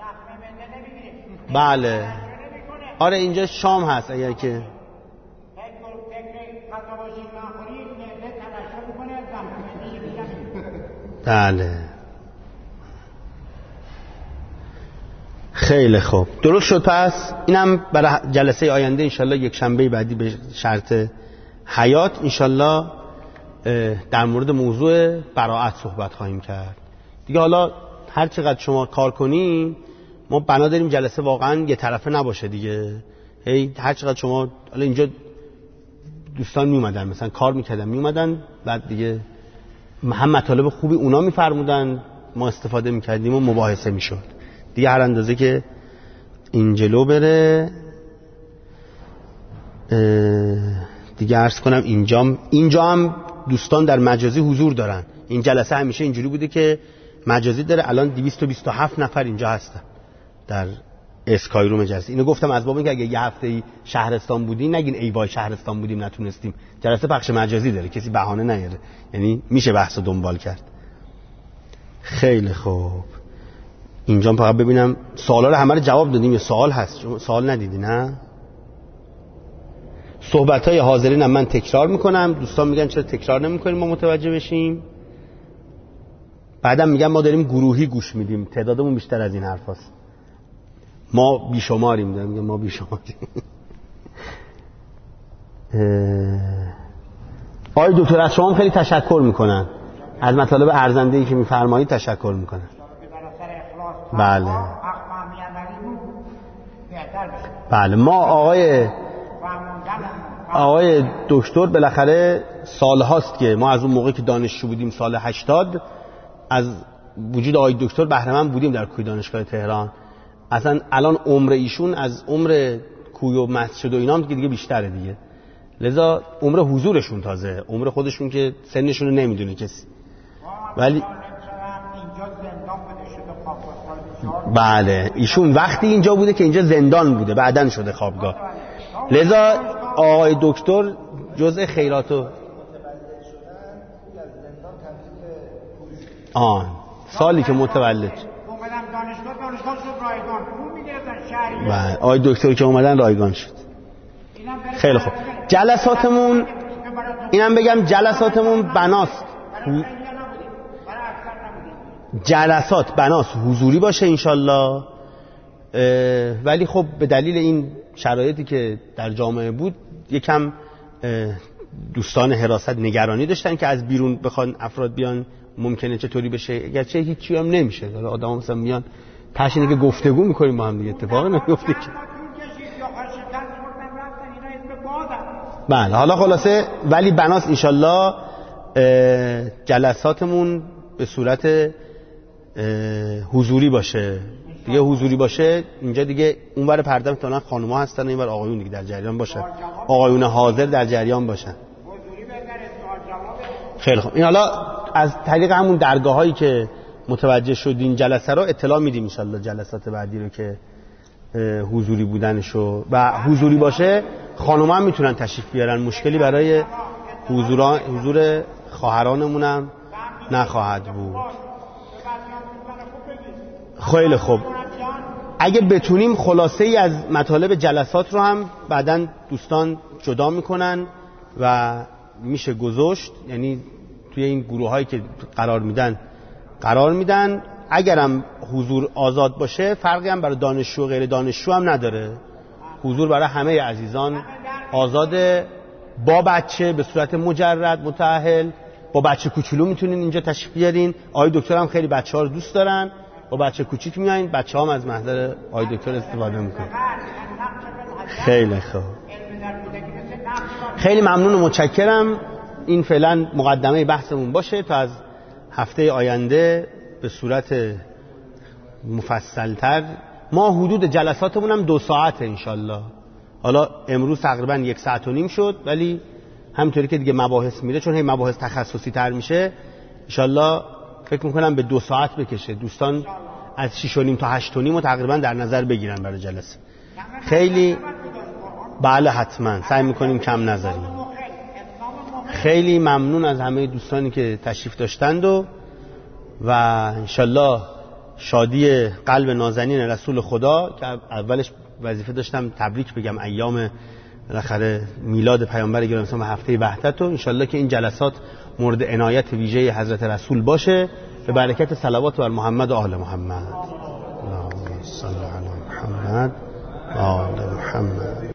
Speaker 1: بله آره اینجا شام هست. اگر که بله خیلی خوب درست شد. پس اینم برای جلسه آینده انشالله یک شنبه بعدی به شرط حیات انشالله در مورد موضوع براءت صحبت خواهیم کرد دیگه. حالا هر چقدر شما کار کنین ما بنا داریم جلسه واقعا یه طرفه نباشه دیگه. هی هر چقدر شما حالا اینجا دوستان می اومدن مثلا کار میکردن می اومدن بعد دیگه هم مطالب خوبی اونا میفرمودن ما استفاده میکردیم و مباحثه میشد دیگه. هر اندازه که این جلو بره دیگه عرض کنم اینجا اینجا هم دوستان در مجازی حضور دارن. این جلسه همیشه اینجوری بوده که مجازی داره. الان دویست و بیست و هفت نفر اینجا هستن در اسکای روم جلسه. اینو گفتم از باب اینکه اگه یه هفته شهرستان بودین نگین ای وای شهرستان بودیم نتونستیم. جلسه پخش مجازی داره، کسی بهانه نیاره، یعنی میشه بحثو دنبال کرد. خیلی خوب اینجا فقط ببینم سوالا رو همه رو جواب دادیم یا سوال هست؟ سوال ندیدی نه؟ صحبت‌های حاضرینم من تکرار میکنم. دوستان میگن چرا تکرار نمیکنیم ما متوجه بشیم. بعدم میگن ما داریم گروهی گوش میدیم، تعدادمون بیشتر از این حرفاست. ما بیشماریم. دارم میگم ما بیشماریم. آقای دکتر از شما خیلی تشکر میکنن، از مطالب ارزنده‌ای که میفرمایید تشکر میکنن. بله بله ما آقای آقای دکتر بالاخره سال هاست که ما از اون موقع که دانشجو بودیم سال هشتاد از وجود آقای دکتر بهره مند بودیم در کوی دانشگاه تهران. اصلا الان عمر ایشون از عمر کوی و مسجد و اینام دیگه بیشتره دیگه، لذا عمر حضورشون تازه، عمر خودشون که سنشون رو نمیدونه کسی. ولی بله ایشون وقتی اینجا بوده که اینجا زندان بوده، بعدن شده خوابگاه. لذا آقای دکتر جزء خیرات و آن سالی که متولد بله آقای دکتر که اومدن رایگان شد. خیلی خوب جلساتمون اینم بگم جلساتمون بناست، جلسات بناست حضوری باشه انشالله، ولی خب به دلیل این شرایطی که در جامعه بود یکم دوستان حراست نگرانی داشتن که از بیرون بخوان افراد بیان ممکنه چطوری بشه، اگرچه هیچی هم نمیشه. حالا آدم مثلا میان تاشینه که گفتگو میکنیم با هم دیگه، اتفاقی نمیفته که. بله حالا خلاصه ولی بناست انشالله جلساتمون به صورت حضوری باشه دیگه. حضوری باشه اینجا دیگه اونور پرده میتونن خانوما هستن، اینور آقایون دیگه در جریان باشن، آقایون حاضر در جریان باشن. خیلی خوب این حالا از طریق همون درگاهایی که متوجه شدین جلسه رو اطلاع میدیم ان شاء الله جلسات بعدی رو که حضوری بودنشو و حضوری باشه خانوما هم میتونن تشریف بیارن، مشکلی برای حضور حضور خواهرانمون هم نخواهد بود. خیلی خوب اگه بتونیم خلاصه ای از مطالب جلسات رو هم بعداً دوستان جدا میکنن و میشه گذاشت، یعنی توی این گروه هایی که قرار میدن قرار میدن. اگرم حضور آزاد باشه فرقی هم برای دانشجو و غیر دانشجو هم نداره، حضور برای همه عزیزان آزاده، با بچه به صورت مجرد متأهل، با بچه کوچولو میتونین اینجا تشریف بیارین. آقای دکتر هم خیلی بچه‌ها رو دوست دارن، با بچه کوچیک میایین، بچه‌ها هم از محضر آقای دکتر استفاده میکنن. خیلی خوب خیلی ممنون و متشکرم. این فعلا مقدمه بحثمون باشه تا از هفته آینده به صورت مفصل‌تر. ما حدود جلساتمون هم دو ساعته انشالله. حالا امروز تقریبا یک ساعت و نیم شد، ولی همینطوری که دیگه مباحث میره چون هی مباحث تخصصی تر میشه انشالله فکر میکنم به دو ساعت بکشه. دوستان از شش و نیم تا هشت و نیم تقریبا در نظر بگیرن برای جلسه. خیلی بله حتما سعی میکنیم کم نذاریم. خیلی ممنون از همه دوستانی که تشریف داشتند و و انشالله شادی قلب نازنین رسول خدا که اولش وظیفه داشتم تبریک بگم ایام بالاخره میلاد پیامبر گرامی اسلام و هفته وحدت، و انشالله که این جلسات مورد عنایت ویژه حضرت رسول باشه به برکت صلوات بر محمد و آل محمد. اللهم صل علی محمد و آل محمد.